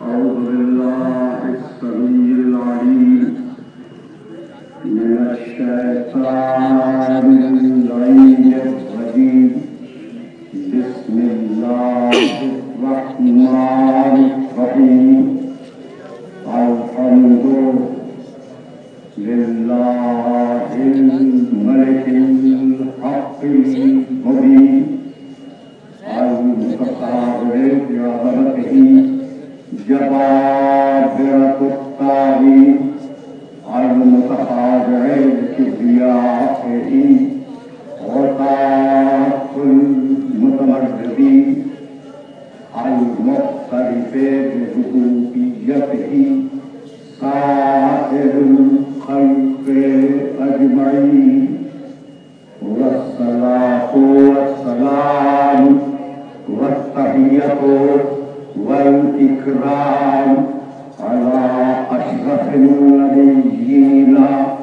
أعوذ بالله السميع العليم من الشيطان اللعين الرجيم بسم الله الرحمن الرحيم الحمد لله الملك الحق المبين المتصرف بعظمته جبابرة الطاغين المتخاضع بكبريائه غطاة المتمردين المختلف بربوبيته سائر الخلق أجمعين والصلاة والسلام والتحية والإكرام على أشرف النبيين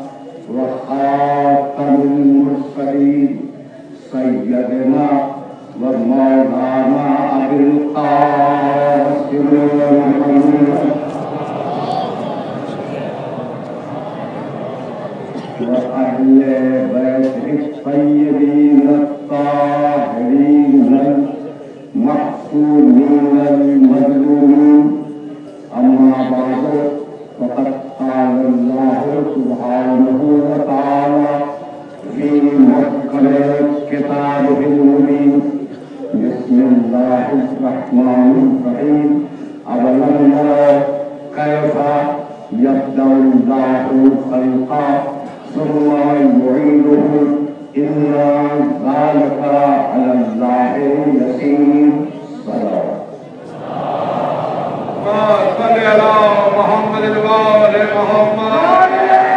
وخاتم المرسلين سيدنا ومولانا أبي القاسم محمد وأهل بيته الطيبين الطاهرين المعصومين المظلومين أما بعد فقد قال الله سبحانه وتعالى في محكم كتابه المبين بسم الله الرحمن الرحيم أولم يروا كيف يبدأ الله الخلق ثم يعيده إن ذلك على الله يسير صلوات صل على محمد وآل محمد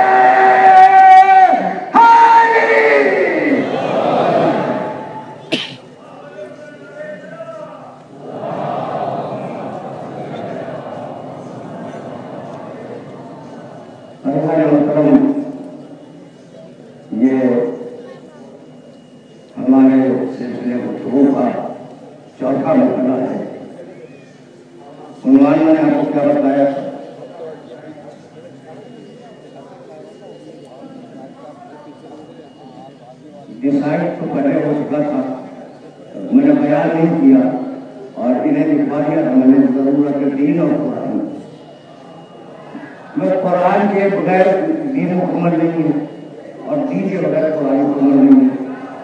یہ ہمارے سلسلے گفتگو کا چوتھا مرحلہ ہے۔ عنوان میں نے آپ کو کیا بتایا؟ ڈیسائیڈ تو پہلے ہو چکا تھا، میں نے بیان نہیں کیا اور انہیں لکھوا دیا تھا میں نے ضرورت دین اور قرآن۔ میں قرآن کے بغیر دین مکمل نہیں ہوں اور دین کے بغیر قرآن مکمل نہیں ہے۔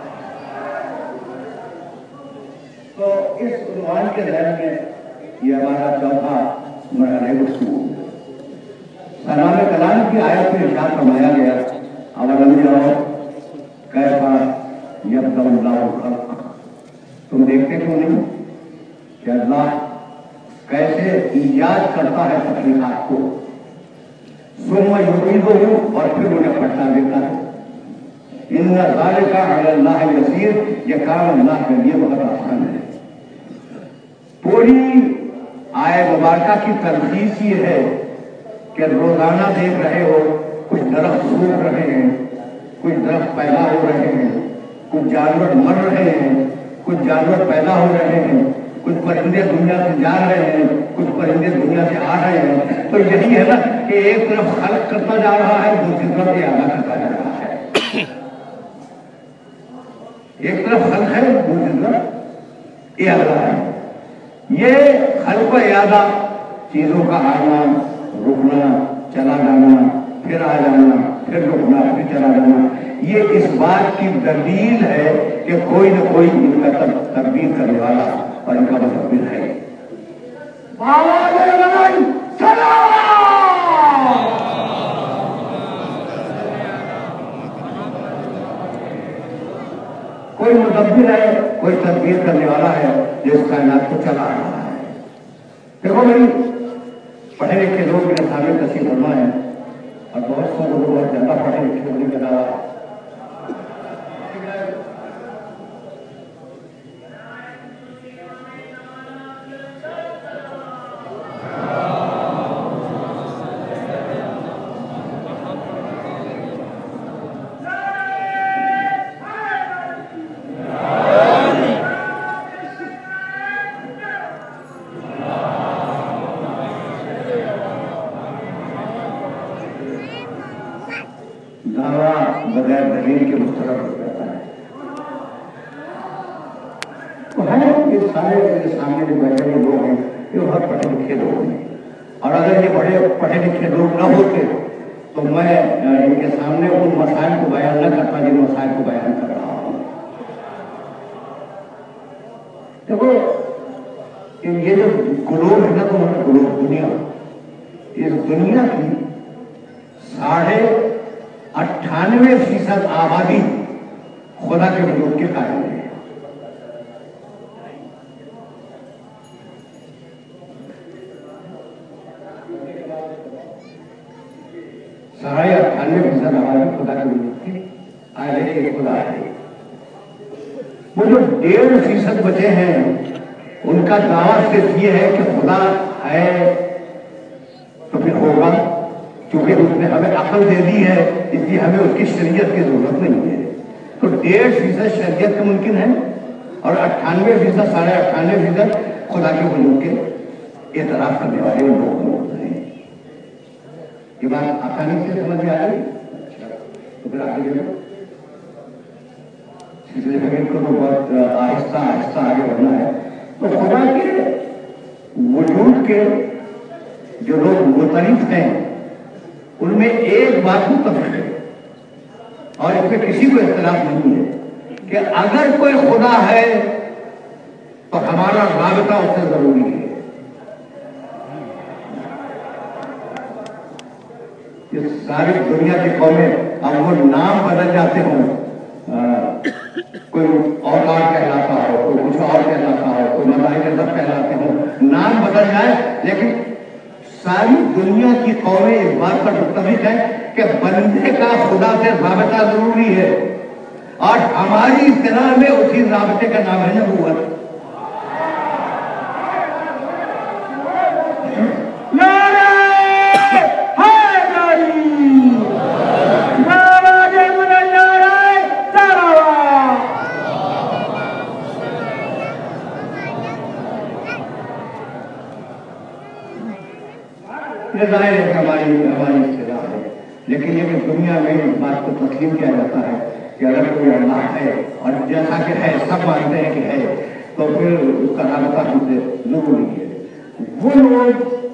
تو اس عنوان کے ذہن میں یہ ہمارا چوتھا مرحلہ گفتگو۔ سلام کلام کی آیت میں ارشاد فرمایا گیا اولم یروا کیف یبدأ اللہ الخلق، تم دیکھتے کیوں نہیں کہ اللہ کیسے ایجاد کرتا ہے تخلیقات کو، ثم یعیدہ اور پھر انہیں پلٹا دیتا ہے۔ ان ذالک علی اللہ یسیر، یہ کام اللہ کے لیے بہت آسان ہے۔ پوری آیت مبارکہ کی تلخیص یہ ہے کہ روزانہ دیکھ رہے ہو کچھ درخت سوکھ رہے ہیں، کچھ درخت پیدا ہو رہے ہیں، کچھ جانور مر رہے ہیں، کچھ جانور پیدا ہو رہے ہیں، کچھ پرندے دنیا سے جا رہے ہیں، کچھ پرندے دنیا سے آ رہے ہیں۔ تو یہی ہے نا کہ ایک طرف خلق کرتا جا رہا ہے، دوسری طرف یہ آگاہ کرتا جا رہا ہے۔ ایک طرف خلق ہے، دوسری طرف یہ آگاہ ہے۔ یہ خلق و اعادہ، چیزوں کا آنا، رکنا، چلا جانا، پھر آ جانا، پھر رکنا، پھر چلا جانا، یہ اس بات کی دلیل ہے کہ کوئی نہ کوئی ان کا تدبیر کرنے والا اور ان کا مدبر ہے۔ کوئی مدبر ہے، کوئی تدبیر کرنے والا ہے جو اس کائنات کو چلا رہا ہے۔ دیکھو بھائی، پڑھے لکھے لوگ میرے سامنے تشریف فرما ہے اور بہت سے لوگ بہت زیادہ پڑھے لکھے ہونے کے علاوہ बगैर दलील के मुस्तरद हो जाता है। तो है ये सारे मेरे सामने जो बैठे हुए लोग हैं ये बहुत पढ़े लिखे लोग हैं, और अगर ये बड़े पढ़े लिखे लोग न होते तो मैं इनके सामने उन मसाइल को बयान न करता जिन मसाइल को बयान कर रहा हूँ। देखो ये जो ग्लोब है ना, तो मतलब ग्लोब दुनिया, इस दुनिया की 98% आबादी खुदा के वजूद के कारण है। साढ़े 98% आबादी खुदा के वजूद की आए कि खुदा है। वो जो 1.5% बचे हैं उनका दावा सिर्फ ये है कि खुदा है तो फिर होगा, क्योंकि उसने हमें अक्ल दे दी है इसलिए हमें उसकी शरीयत की जरूरत नहीं है। तो 1.5% शरीयत के मुमकिन है और 98% 98.5% खुदा के वजूद के एतराफ करने वाले लोग हैं। ये बात आसानी से समझ में आ रही? तो फिर आगे चलो, इसलिए फिर इनको तो बहुत आहिस्ता आहिस्ता आगे बढ़ना है। तो खुदा के वजूद के जो लोग मुतरिफ हैं उनमें एक बात मुतफिक है और इसमें किसी को इख्तिलाफ नहीं है कि अगर कोई खुदा है तो हमारा राबता उससे जरूरी है। ये सारी दुनिया की कौमें अब वो नाम बदल जाते हों, कोई और कहलाता हो, कोई कुछ और कहलाता हो, कोई मज़ाहिब सब कहलाते हो, नाम बदल जाए, लेकिन सारी दुनिया की कौमें इस बात पर मुत्तफिक है कि बंदे का खुदा से राबता जरूरी है और हमारी इस्तिलाह में उसी राबते का नाम है नबूवत। ये जाहिर है कि हमारी इस्तिलाह है, लेकिन ये कि दुनिया में इस बात को तस्लीम किया जाता है कि अगर कोई अल्लाह है और जैसा कि है सब मानते हैं कि है, तो फिर उसका राबता हमसे जरूरी है। वो लोग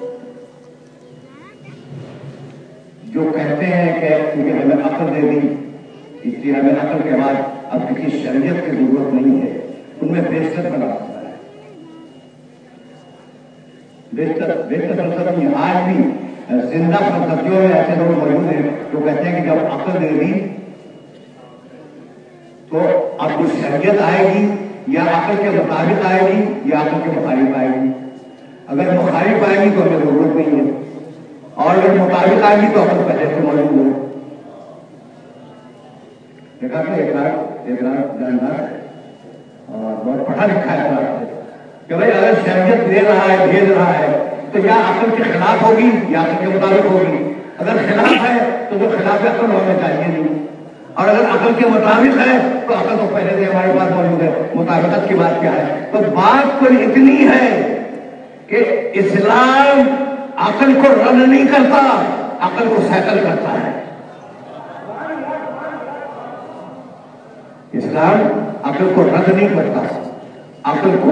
जो कहते हैं कि क्योंकि हमें अक्ल दे दी इसलिए हमें अक्ल के बाद अब किसी शरीयत की जरूरत नहीं है, उनमें बेशतर बना सकता है। बेशतर फलसफी आज भी जिंदा फलसफियों में ऐसे लोग मौजूद हैं जो कहते हैं कि जब अक्ल दे दी तो अब कुछ शरीयत आएगी या अक्ल के मुताबिक आएगी या अक्ल के मुखालिफ आएगी। अगर मुखालिफ आएगी तो हमें जरूरत नहीं है और अगर मुताबिक आएगी तो अक्ल पहले से मौजूद है। देखा तो एक जानदार और बहुत पढ़ा लिखा है कि भाई अगर शरीयत दे रहा है भेज रहा है तो या अक्ल के खिलाफ होगी या अक्ल के मुताबिक होगी। अगर खिलाफ है तो जो खिलाफ अक्ल होना चाहिए नहीं, और अगर अक्ल के मुताबिक है तो अक्ल तो पहले से हमारे पास मौजूद है। मुताबिकत की बात क्या है? तो बात तो इतनी है कि इस्लाम अक्ल को रद्द नहीं करता, अक्ल को सैकल करता है। इस्लाम अक्ल को रद्द नहीं करता, अक्ल को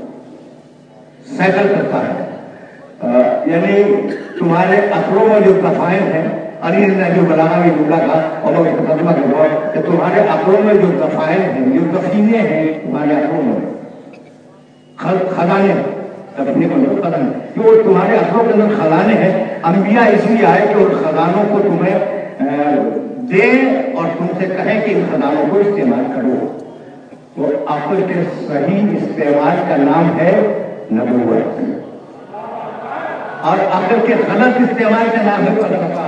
सैकल करता है। यानी तुम्हारे अक्लों में जो दफाइन है, अली ने जो बलागा में जुमला कहा और मैं उसको तर्जुमा करूंगा कि तुम्हारे अक्लों में जो दफाइन है, जो दफीने हैं तुम्हारे अक्लों में, खजाने अपने को खजाने, जो तुम्हारे अक्लों के अंदर खजाने हैं, अंबिया इसलिए आए कि उन खजानों को तुम्हें दे और तुमसे कहे कि इन खजानों को इस्तेमाल करो। तो अक्ल के सही इस्तेमाल का नाम है नबूवत और अक्ल के गलत इस्तेमाल का नाम है फलसफा।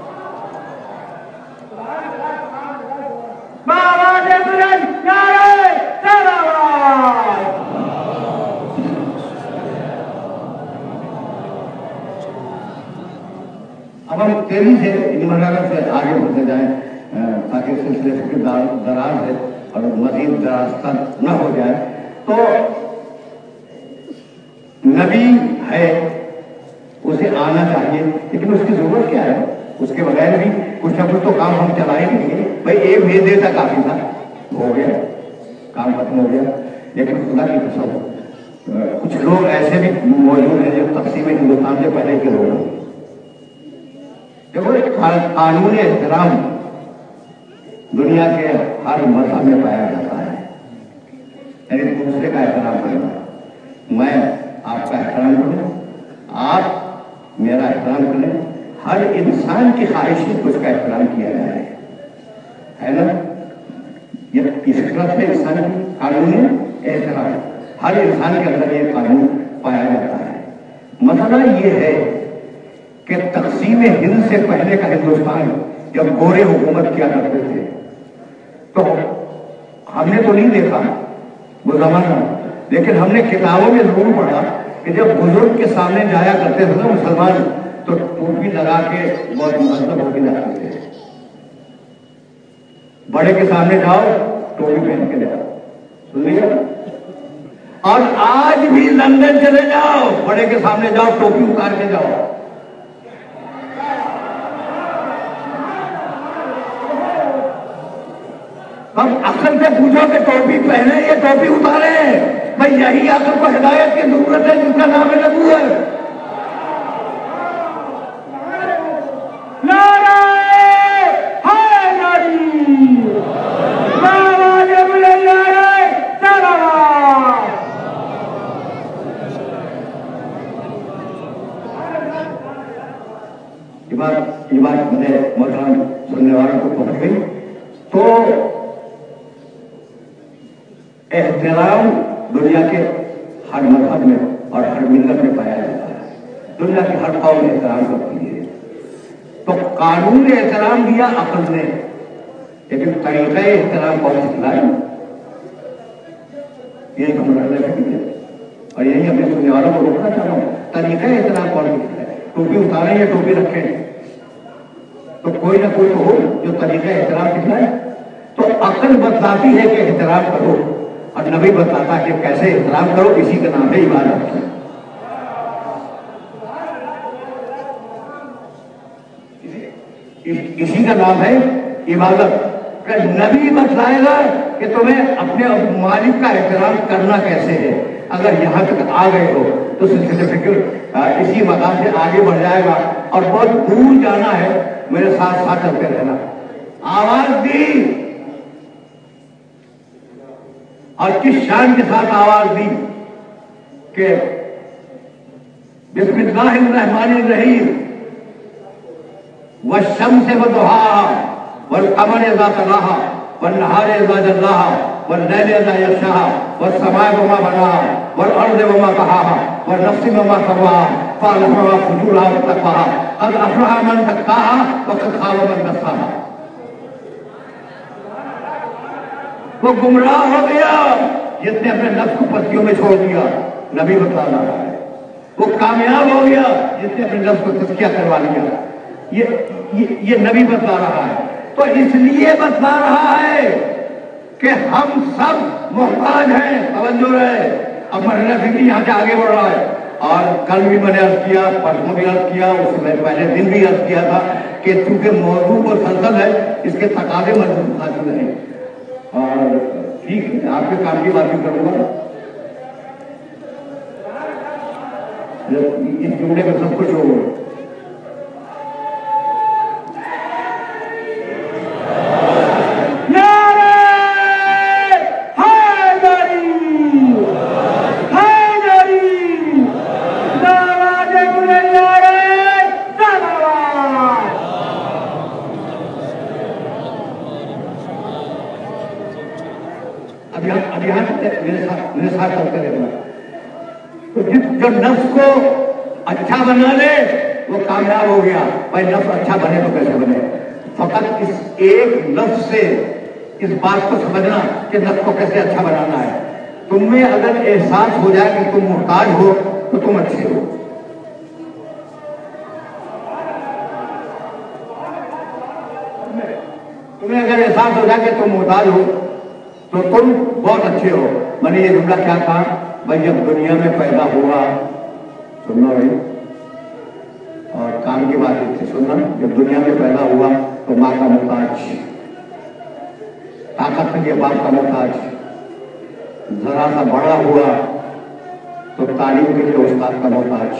अब हम तेजी से ईमानदारों से आगे बढ़ते जाएं ताकि सिलसिले की दराज है और मजीद दराज न हो जाए। तो नबी है, उसे आना चाहिए, लेकिन उसकी जरूरत क्या है? اس کے بغیر بھی کچھ نہ کچھ تو کام ہم چلائیں گے. بھائی ایک بھیج دیتا کافی تھا, ہو گیا, کام ختم ہو گیا. لیکن خدا کی قسم کچھ لوگ ایسے بھی موجود ہیں جو تقسیم ہندوستان سے پہلے کے لوگ ہیں. دیکھو قانون احترام دنیا کے ہر مذہب میں پایا جاتا ہے, یعنی دوسرے کا احترام کرنا. میں آپ کا احترام کروں, آپ میرا احترام کریں. ہر انسان کی خواہش ہے کہ اس کا احترام کیا جائے, ہے نا. یہ اس طرف سے انسان کی قانون احترام, ہر انسان کے اندر یہ قانون پایا جاتا ہے. مسئلہ یہ ہے کہ تقسیم ہند سے پہلے کا ہندوستان جب گورے حکومت کیا کرتے تھے تو ہم نے تو نہیں دیکھا وہ زمانہ, لیکن ہم نے کتابوں میں ضرور پڑھا کہ جب بزرگ کے سامنے جایا کرتے تھے نا مسلمان تو ٹوپی لگا کے بہت مطلب ہو کے جاتے تھے. بڑے کے سامنے جاؤ ٹوپی پہن کے جاؤ, سنیے. اور آج بھی لندن چلے جاؤ, بڑے کے سامنے جاؤ ٹوپی اتار کے جاؤ. ہم عقل سے پوچھو کہ ٹوپی پہنے یا ٹوپی اتارے, بھائی یہی عقل کو ہدایت کی ضرورت ہے جس کا نام ہے نبوت. یہ بات مجھے محترم سننے والوں کو پہنچ گئی. تو احترام دنیا کے ہر مذہب میں اور ہر ملت میں پایا جاتا ہے. دنیا کے ہر قوم احترام کرتی ہے. تو قانون احترام دیا عقل نے, لیکن طریقہ احترام کون سکھلایا؟ یہی کمرہ ہے اور یہی اپنے سننے والوں کو روکنا چاہتا ہوں. طریقہ احترام کون سکھلایا؟ ٹوپی اتاریں یا ٹوپی رکھیں, تو کوئی نہ کوئی تو ہو جو طریقہ احترام سکھلائے. تو عقل بتلاتی ہے کہ احترام کرو, اور نبی بتاتا ہے کہ کیسے احترام کرو. اسی کا نام ہے عبادت. اسی کا نام ہے عبادت. کہ نبی بتلائے گا کہ تمہیں اپنے مالک کا احترام کرنا کیسے ہے. اگر یہاں تک آ گئے ہو تو سلسلہ فکر اسی مقام سے آگے بڑھ جائے گا, اور بہت دور جانا ہے. میرے ساتھ ساتھ چلتے رہنا. آواز دی, اور کس شان کے ساتھ آواز دی کہ بسم اللہ الرحمن الرحیم, والشمس وضحاها والقمر اذا تلاها والنهار اذا جلاها والليل اذا يغشاها والسماء وما بناها والارض وما طحاها والنفس وما سواها فالهمها فجورها وتقواها قد افلح من زكاها وقد خاب من دساها. وہ گمراہ ہو گیا جس نے اپنے نفس کو پستیوں میں چھوڑ دیا. نبی بتلا رہا ہے. وہ کامیاب ہو گیا جس نے اپنے نفس کو تزکیہ کروا لیا. یہ نبی بتلا رہا ہے. تو اس لیے بتلا رہا ہے کہ ہم سب محتاج ہیں. توجہ رہے, اب مرحلہ فکری یہاں سے آگے بڑھ رہا ہے. اور کل بھی میں نے عرض کیا, پرسوں بھی عرض کیا, اس سے پہلے دن بھی عرض کیا تھا کہ چونکہ موضوع مسلسل ہے اس کے تقاضے مسلسل ہیں. اور ٹھیک ہے, آپ کے کام کی بات بھی کروں گا. اس جملے میں سب کچھ ہو. میرے ساتھ چلتے رہنا. تو جو نفس کو اچھا بنا لے وہ کامیاب ہو گیا. بھائی نفس اچھا بنے تو کیسے بنے؟ فقط اس ایک لفظ سے اس بات کو سمجھنا کہ نفس کو کیسے اچھا بنانا ہے. تم میں اگر احساس ہو جائے کہ تم محتاج ہو تو تم اچھے ہو. تمہیں اگر احساس ہو جائے کہ تم محتاج ہو تو تم بہت اچھے ہو. میں نے یہ جملہ کیا کہا؟ بھائی جب دنیا میں پیدا ہوا, سننا بھائی, اور کام کی بات ہے सुनना, जब दुनिया में पैदा हुआ तो माँ का मोहताज, ताकत के लिए बाप का मोहताज, जरा सा बड़ा हुआ तो तालीम के लिए उस्ताद का मोहताज।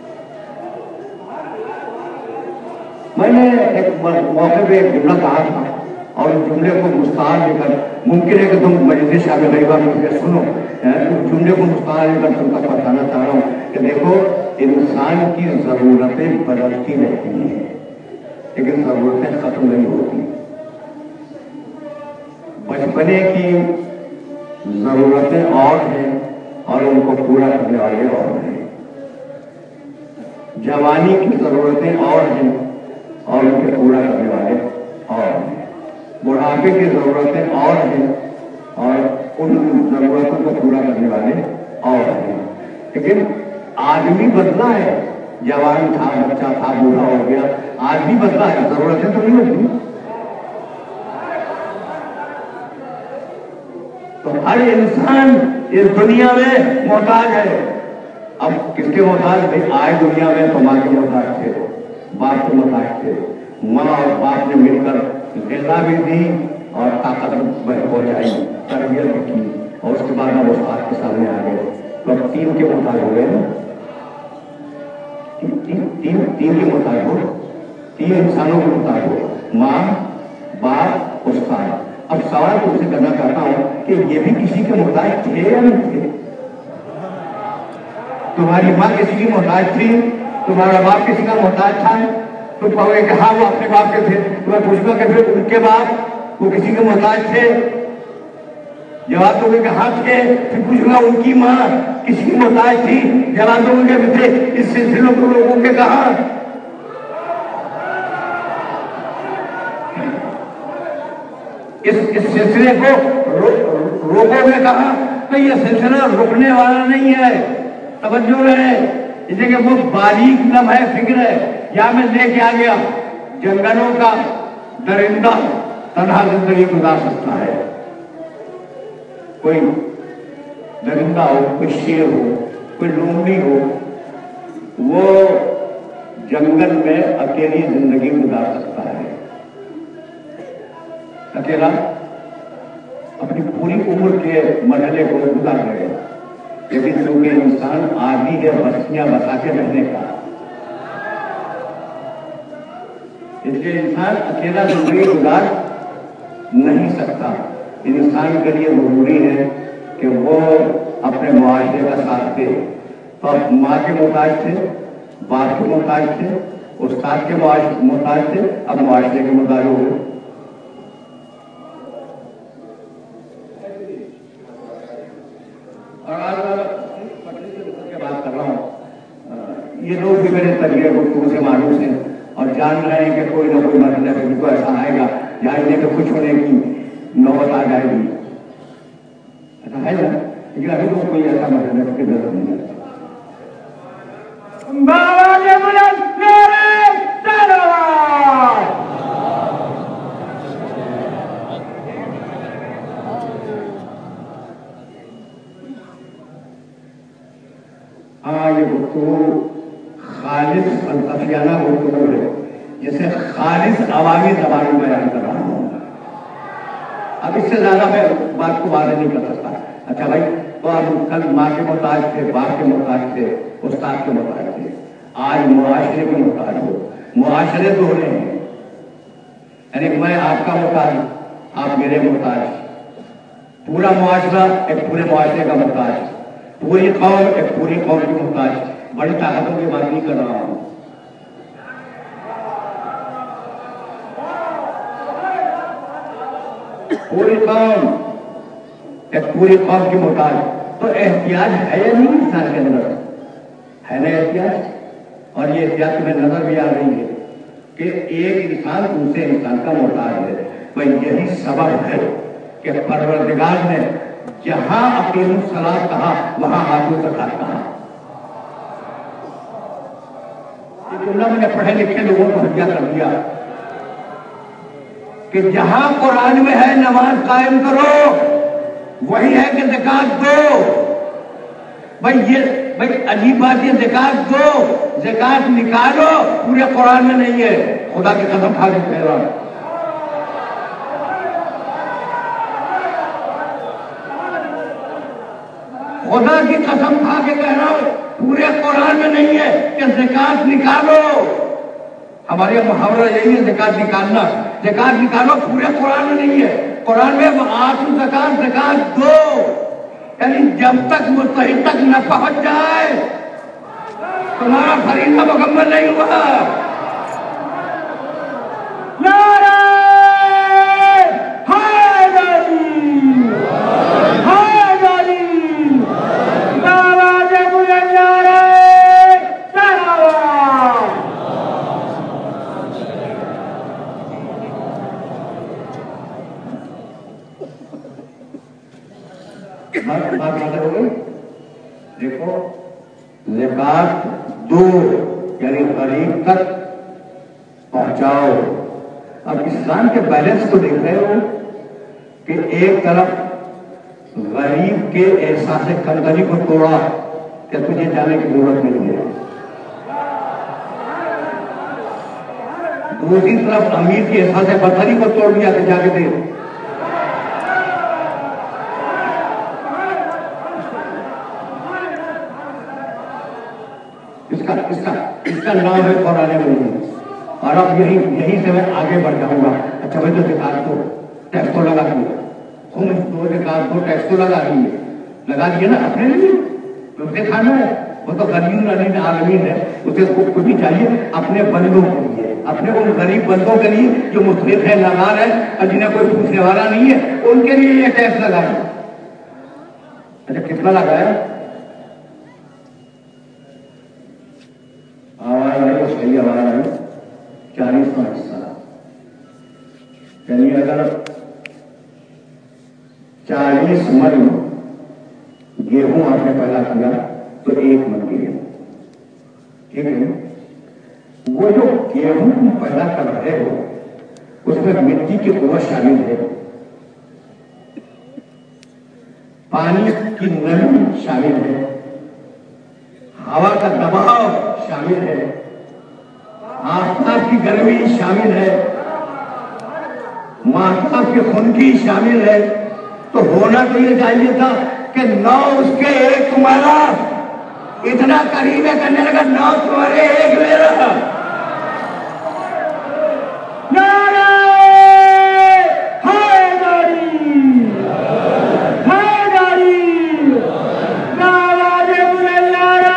मैंने एक मौके पे एक जुमला कहा था और उस जुमले को मुस्तान लेकर, मुमकिन है कि तुम मजलिस शामिल रही बार मुझे सुनो, उस जुमले को मुस्तान लेकर तुम तक बताना चाह रहा हूँ कि देखो, इंसान की जरूरतें बदलती रहती हैं लेकिन जरूरतें खत्म नहीं होती। बचपने की जरूरतें और हैं और उनको पूरा करने वाले और हैं, जवानी की जरूरतें और हैं और उनके पूरा करने वाले और हैं, बुढ़ापे की जरूरतें और हैं और उन जरूरतों को पूरा करने वाले और हैं। लेकिन आदमी बदला है, जवान था, बच्चा था, बूढ़ा हो गया, आदमी बदला है, जरूरतें तो नहीं बदली। तो हर इंसान इस दुनिया में मोहताज है। अब किसके मोहताज? भाई आए दुनिया में तो माँ के मोहताज थे, बाप के मोहताज थे, माँ और बाप ने मिलकर ग़िज़ा भी दी और ताकत पहुंचाई, तरबियत भी की और उसके बाद हम उस्ताद के सामने आ गए। तो अब तीन के मोहताज हो गए ना, तीन के मोहताज हो, तीन इंसानों के मोहताज हो, माँ, बाप, उस्ताद। अब सवाल तुमसे करना चाहता हूं कि ये भी किसी के मोहताज थे या नहीं थे? तुम्हारी माँ किसी की मोहताज थी, तुम्हारा बाप किसी का मोहताज था? तुम कहोगे कि हाँ वो अपने बाप के थे, तुम्हें पूछूंगा कि फिर उनके बाप वो किसी के मोहताज थे? जवाब दोगे कि हाँ थे। फिर पूछूंगा उनकी माँ किसी की मोहताज थी? जवाब दोगे कि थे। इस सिलसिले को लोगों के कहा, इस सिलसिले को रोकोगे कहा? तो ये सिलसिला रुकने वाला नहीं है, तवज्जो है, इसलिए कि वो बारीक लम्हा फिक्र है। या मैं लेके आ गया, जंगलों का दरिंदा तन्हा जिंदगी गुजार सकता है, कोई दरिंदा हो, कोई शेर हो, कोई लोमड़ी हो, वो जंगल में अकेली जिंदगी गुजार सकता है, अकेला अपनी पूरी उम्र के मरहले को गुजार लेगा। लेकिन क्योंकि इंसान आदि है बस्तियां बसा के रहने का, इसलिए इंसान अकेला जिंदगी गुजार नहीं सकता। इंसान के लिए जरूरी है कि वो अपने मुआशरे का साथ दे। तो अब माँ के मोहताज थे, बाप के मोहताज थे, उस्ताद के मोहताज थे, अब मुआशरे के मोहताज हो गए। और आज मैं बात कर रहा हूँ, ये लोग भी मेरे तरीके गुफ्तगू से मालूम हैं और जान रहे हैं कि कोई ना कोई मरहला को ऐसा आएगा जहाँ इन्हें तो कुछ होने की नौबत आ जाएगी, ऐसा है ना। लेकिन अभी तो कोई ऐसा मरहला की जरूरत नहीं है। हाँ, ये गुफ्तगू खालिस फलसफियाना गुफ्तगू है, जिसे खालिस अवामी ज़बान में बयान कर रहा हूँ। अब इससे ज्यादा मैं बात को वादे नहीं कर सकता। अच्छा भाई, तो आप कल माँ के मोहताज थे, बाप के मोहताज थे, उस्ताद के मोहताज थे, आज मुआशरे के मोहताज हो। मुआशरे दो हैं, यानी मैं आपका मोहताज, आप मेरे मोहताज, पूरा मुआशरा एक पूरे मुआशरे का मोहताज, पूरी कौम एक पूरी कौम की मोहताज। बड़ी ताकतों की बात नहीं कर रहा हूं। पूरी कौम एक पूरी कौम की मोहताज। तो एहतियात है या नहीं इंसान के अंदर? है ना एहतियात? और ये एहतियात तुम्हें नजर भी आ रही है कि एक इंसान दूसरे इंसान का मोहताज है। तो यही सबब है कि परवरदिगार ने जहां अकीमुस सलात कहा वहां आतू ज़कात कहा। ये जुमला मैंने पढ़े लिखे लोगों को हत्या कर दिया कि जहां कुरान में है नमाज कायम करो, वही है कि ज़कात दो। भाई ये بھائی عجیب بات یہ زکات دو زکات نکالو پورے قرآن میں نہیں ہے. خدا کی قسم کھا کے کہہ رہا ہوں خدا کی قسم کھا کے کہہ رہا ہوں پورے قرآن میں نہیں ہے کہ زکات نکالو. ہمارے یہاں محاورہ یہی ہے زکات نکالنا. زکات نکالو پورے قرآن میں نہیں ہے. قرآن میں آتو زکات زکات دو یعنی جب تک مستحق تک نہ پہنچ جائے تمہارا فریضہ مکمل نہیں ہوا. نعرہ حیدری حیدری نعرہ بلند نعرہ سلوات. دیکھو زکات دو یعنی غریب تک پہنچاؤ. اب اسلام کے بیلنس کو دیکھ رہے ہو کہ ایک طرف غریب کے احساس کمتری کو توڑا کہ تجھے جانے کی ضرورت نہیں ہے. دوسری طرف امیر کے احساس برتری کو توڑ دیا کہ جا کے دے. اس کا نام ہے قرآن مجید. اور اب یہیں سے میں آگے بڑھ جاؤں گا. اچھا بھائی تو زکات کو ٹیکس تو لگا دیے ہم دو زکات کو ٹیکس تو لگا دیے نا اپنے لیے اسے کھانا ہے. وہ تو غریب عالمین ہے اسے کچھ بھی چاہیے اپنے بندوں کے لیے اپنے ان غریب بندوں کے لیے جو مصرف ہے ناگار ہے اور جنہیں کوئی پوچھنے والا نہیں ہے ان کے لیے یہ ٹیکس لگائے. اچھا کتنا لگایا آواز آئی صحیح آواز آئی 40% یعنی اگر 40 من گیہوں آپ نے پیدا کیا تو 1 من گیہوں. ٹھیک ہے وہ جو گیہوں پیدا کر رہے ہو اس میں مٹی کی قوت شامل ہے پانی کی نمی شامل ہے ہوا کا دباؤ شامل ہے آفتاب کی گرمی شامل ہے ماہتاب کی خنکی شامل ہے. تو ہونا تو یہ چاہیے تھا کہ 9 اس کے 1 تمہارا اتنا قریب ہے کرنے لگا 9 تمہارے 1 میرا. نعرہ حیدری حیدری نعرہ بلند نعرہ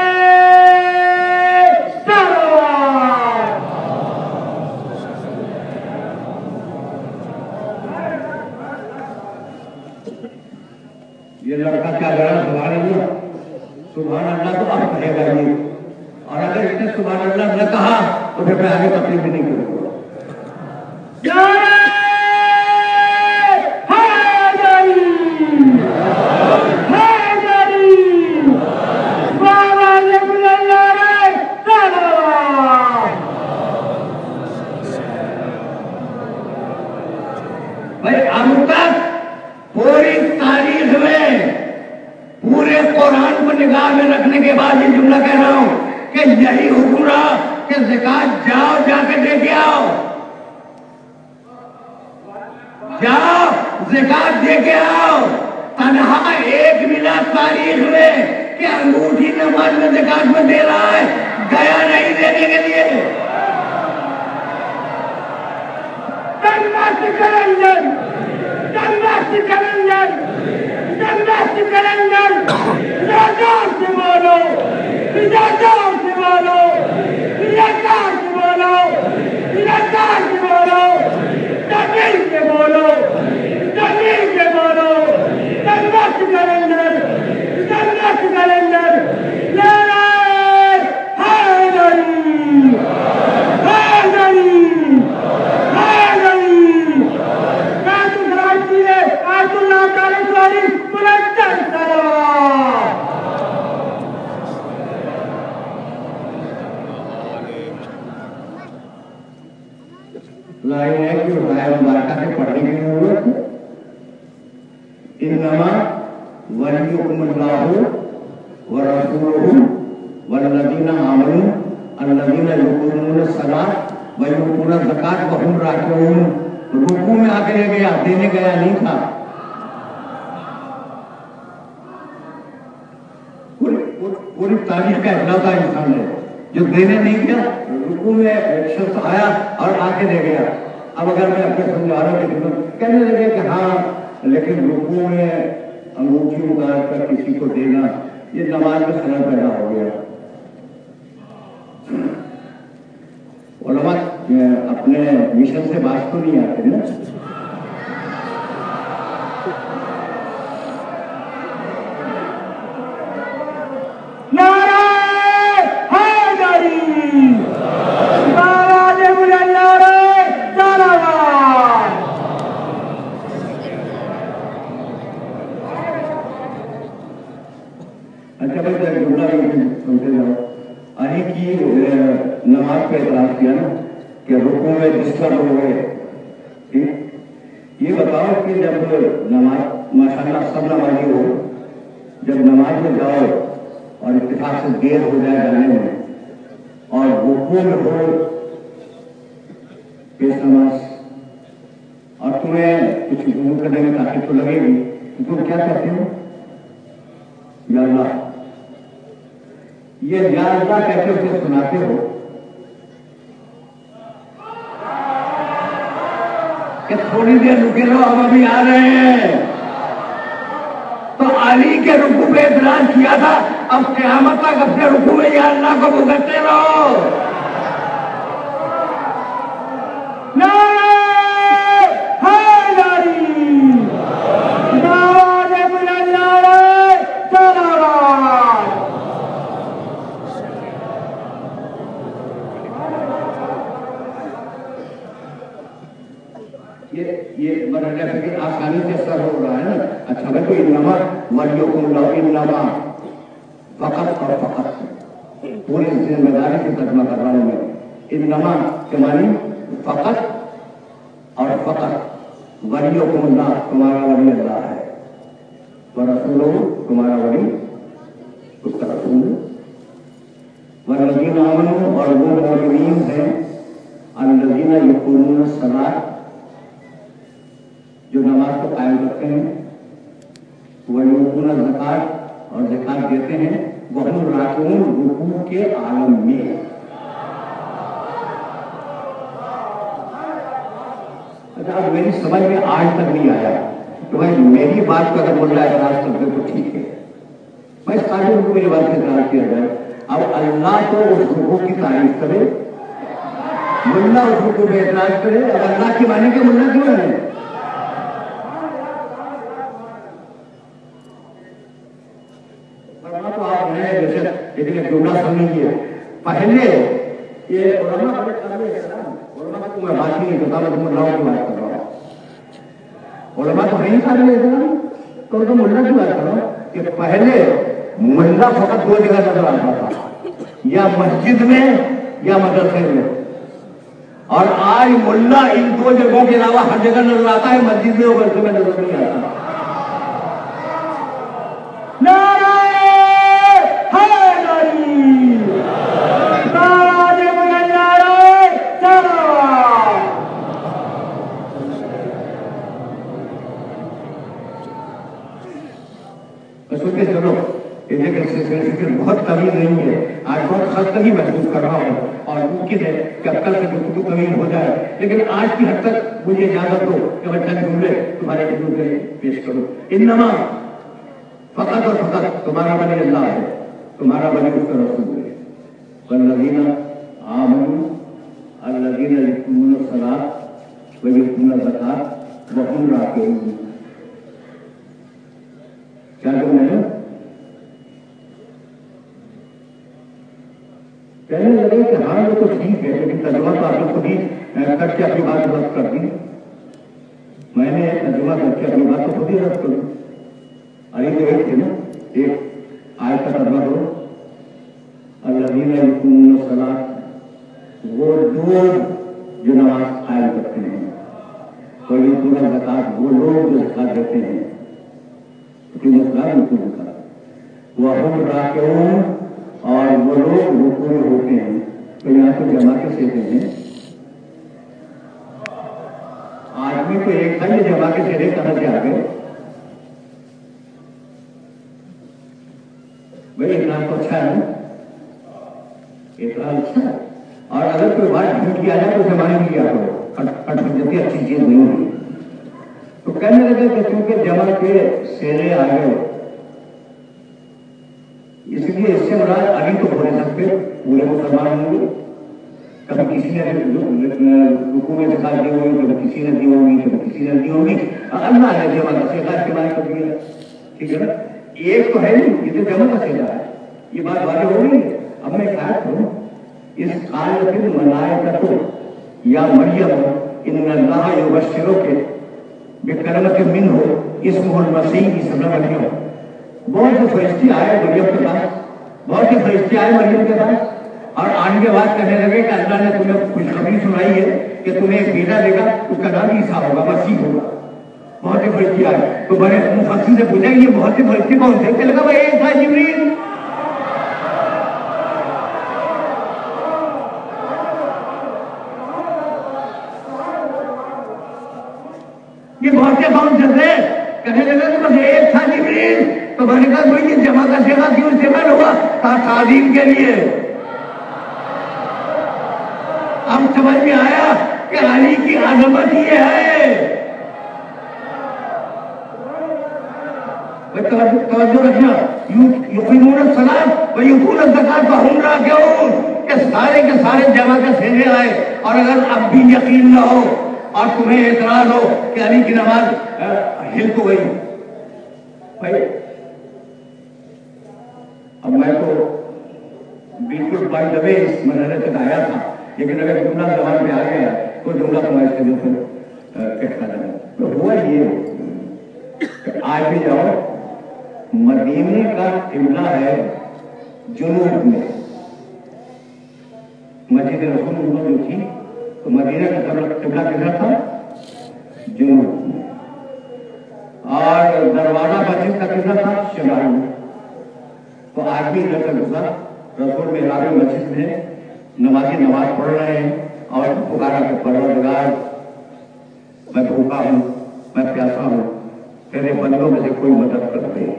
سلوات. یہ لڑکا کیا کرا سبحان اللہ تو آپ کہے گا یہ. اور اگر اس نے سبحان اللہ نہ کہا تو پھر میں آگے تکلیف بھی نہیں کروں گا. بھائی اب تک پوری تاریخ میں پورے قرآن کو نگاہ میں رکھنے کے بعد یہ جملہ کہہ رہا ہوں کہ یہی حکم رہا کہ زکات جاؤ جا کے دے کے آؤ جاؤ زکات دے کے آؤ. تنہا 1 ملا تاریخ میں کہ انگوٹھی نماز میں زکات میں دے رہا ہے گیا نہیں دینے کے لیے. لائن ہے کہ رائے مبارکہ سے پڑھنے کی ضرورت ہے. انما ولیکم اللہ ورسولہ الذین یقیمون الصلاۃ ویؤتون الزکاۃ وهم راکعون. رکوع میں آ کے لے گیا, دینے گیا نہیں تھا. پوری تاریخ کا اکلوتا انسان ہے جو دینے نہیں گیا. رکوع میں ایک شخص آیا اور آ کے دے گیا. اب اگر میں اپنے سمجھانے کی خدمت کہنے لگے کہ ہاں لیکن رکوع میں انگوٹھی اتار کر کسی کو دینا, یہ نماز میں خلل پیدا ہو گیا. علماء اپنے مشن سے بات تو نہیں آتے نا. اچھا بھائی جملہ سمجھے جاؤ. علی کی نماز پہ اعتراض کیا نا کہ رکوع میں ڈسٹرب ہو گئے. یہ بتاؤ کہ جب نماز ماشاءاللہ سب نمازی ہو, جب نماز میں جاؤ اور اتفاق سے دیر ہو جائے جانے میں اور رکوع میں ہو پیش نماز اور تمہیں کچھ گفتگو کرنے میں تاکید تو لگے گی, تو تم کیا کہتے ہو؟ یا اللہ. یہ یا اللہ کہتے اسے سناتے ہو کہ تھوڑی دیر رکے رہو, ہم ابھی آ رہے ہیں. تو علی کے رکوع پہ اعتراض کیا تھا, اب قیامت تک اپنے رکوع میں یا اللہ کو پکارتے رہو. یہ آسانی سے سر ہو رہا ہے نا. اچھا بھائی کوئی انما ولیکم اللہ انما فقط اور فقط پوری ذمہ داری سے ترجمہ کر رہا ہوں میں. انما کے معنی فقط اور فقط ولیکم اللہ, تمہارا ولی اللہ ہے, ورسول تمہارا ولی اس کا رسول. والذین آمنوا, اور وہ مومنین ہیں الذین یقیمون الصلاۃ جو نماز کو قائم رکھتے ہیں, ویؤتون الزکاۃ اور زکات دیتے ہیں, وہم راکعون رکوع کے عالم میں. اچھا اب میری سمجھ میں آج تک نہیں آیا تو بھائی میری بات کو اگر ملا اعتراض کرتے تو ٹھیک ہے, میں سارے رکوع میری بات سے اعتراض کیا جائے. اب اللہ تو اس رکوع کی تعریف کرے, ملا اس رکوع پہ اعتراض کرے. اب اللہ کی معنی کے ملا کیوں ہے؟ تو آپ ہیں جیسے لیکن جملہ سمجھیے. پہلے یہ علماء کو میں بات نہیں کرتا, میں ملاؤں کی بات کر رہا ہوں. علماء تو نہیں سارے لیتے نا, تو ملا کی بات کر رہا ہوں کہ پہلے ملا فقط دو جگہ نظر آتا تھا, یا مسجد میں یا مدرسے میں, اور آج ملا ان دو جگہوں کے علاوہ ہر جگہ نظر آتا ہے, مسجد میں اور مدرسے میں نظر نہیں آتا. چلو بہت طویل نہیں ہے, آج بہت خستگی محسوس کر رہا ہوں اور ممکن ہے کہ کل سے گفتگو طویل ہو جائے, لیکن آج کی حد تک مجھے اجازت دو کہ میں چند جملے تمہارے خدمت میں پیش کروں. انما فقط اور فقط تمہارا ولی اللہ ہے, تمہارا ولی اس کا رسول ہے. والذین آمنوا الذین یقیمون الصلاۃ ویؤتون الزکاۃ وهم راکعون. کیا کرنا ہے؟ کہنے لگے کہ ہاں وہ تو ٹھیک ہے, لیکن ترجمہ تو آپ نے خود ہی کر کے اپنی بات رد کر دی. میں نے ترجمہ کر کے اپنی بات تو خود ہی رد کر دی. ارے تو ایک تھے نا, ایک آیت کا ترجمہ کرو. الذین یقیمون الصلاۃ, وہ لوگ جو نماز قائم کرتے ہیں, ویؤتون الزکاۃ, وہ لوگ جو زکات دیتے ہیں. وہم راکعون, اور وہ لوگ رکوع میں ہوتے ہیں. تو یہاں کو جما کے سیرے ہیں. آدمی تو ایک تھا، یہ جما کے سیرے کہاں سے آ گئے؟ بھائی اتنا تو اچھا ہے نا، اتنا اچھا ہے. اور اگر کوئی بات جھوٹ کیا جائے تو زمانے میں کیا کرو، اٹھتی اچھی چیز نہیں ہوگی. تو کہنے لگے کہ چونکہ جمع کے سیرے آ گئے اس لیے اس سے مراد ابھی تو ہو نہیں سکتے، پورے مسلمان ہوں گے. کبھی کسی نے رکوع میں دکھا دی ہوگی، کبھی کسی نے دی ہوگی، کبھی کسی نے دی ہوگی. اللہ نے جمع کا سیرا استعمال کر دیا. ٹھیک ہے نا، ایک تو ہے نہیں، یہ تو جمع کا سیرا ہے. یہ بات واضح ہو رہی ہے. اب میں کہا کروں اس قالت الملائکۃ یا مریم ان اللہ یبشرک بکلمۃ منہ اسمہ المسیح عیسی ابن مریم. بہت سے فرشتے آئے مریم کے پاس، بہت سے فرشتے آئے مریم کے پاس اور آن کے بات کرنے لگے کہ اللہ نے تمہیں خوشخبری سنائی ہے کہ تمہیں ایک بیٹا دے گا، اس کا نام عیسیٰ ہوگا، مسیح ہوگا. بہت سے فرشتے آئے تو بڑے مفسر سے پوچھا یہ بہت سے فرشتے کون تھے؟ کہ لگا بھائی ایک تھا جبریل. یہ بہت سے کون سے تھے؟ کہنے لگا کہ بس ایک تھا جبریل. تو میں نے کہا بھائی یہ جمع کا سیرا کیوں استعمال ہوا؟ تعظیم کے لیے. اب سمجھ میں آیا کہ علی کی عظمت یہ ہے. توجہ رکھنا، یقیمون الصلاۃ ویؤتون الزکاۃ وہم راکعون، کہ سارے کے سارے جمع کے سیرے آئے. اور اگر اب بھی یقین نہ ہو اور تمہیں اعتراض ہو کہ علی کی نماز ہل تو گئی، بھائی اب میں تو بالکل بائی دا وے اس مرحلے تک آیا تھا، لیکن اگر جملہ زبان میں آ گیا تو جملہ تمہارے سے بالکل کہتا رہا. تو ہوا یہ کہ آج بھی جاؤ، مدینے کا قبلہ ہے جنوب میں. مسجد رسول اللہ جو تھی تو مدینہ کا قبلہ کدھر تھا؟ جنوب میں. اور دروازہ مسجد کا کدھر تھا؟ شمال میں. تو آدمی ادھر سے گزرا، رسول محراب مسجد میں نمازی نماز پڑھ رہے ہیں اور پکارا کہ پروردگار میں بھوکا ہوں، میں پیاسا ہوں، تیرے بندوں میں سے کوئی مدد کر دے.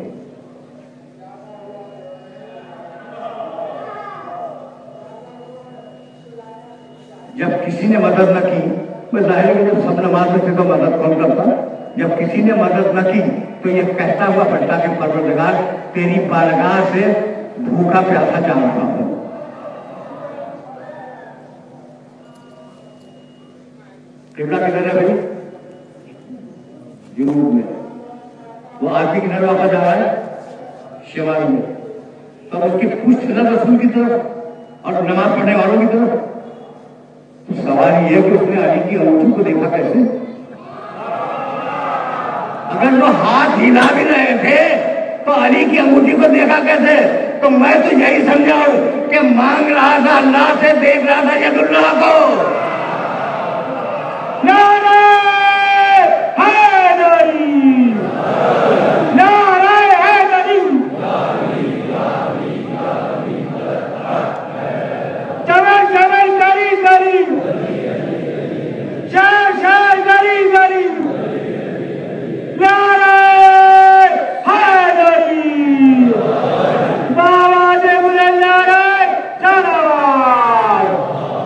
جب کسی نے مدد نہ کی، میں ظاہر ہے جب سب نماز میں تھے تو مدد کون کرتا؟ جب کسی نے مدد نہ کی تو یہ کہتا ہوا پلٹا کہ پروردگار تیری بارگاہ سے بھوکا پیاسا جا رہا ہوں. قبلہ کدھر ہے بھائی؟ جنوب میں. وہ آدمی کدھر واپس جا رہا ہے؟ شمال میں. تو اس کی پوچھ نہ رسول کی طرف اور نماز پڑھنے والوں کی طرف. تو سوال یہ ہے کہ اس نے علی کی انگوٹھی کو دیکھا کیسے؟ اگر وہ ہاتھ ہلا بھی رہے تھے تو علی کی انگوٹھی کو دیکھا کیسے؟ تو میں تو یہی سمجھاؤں کہ مانگ رہا تھا اللہ سے، دیکھ رہا تھا ید اللہ کو. نعرہ حیدری، نعرہ حیدری، چمن چمن کری کری، شہر شہر گری گری، نعرہ حیدری، بابا دے بلند نعرہ جناب.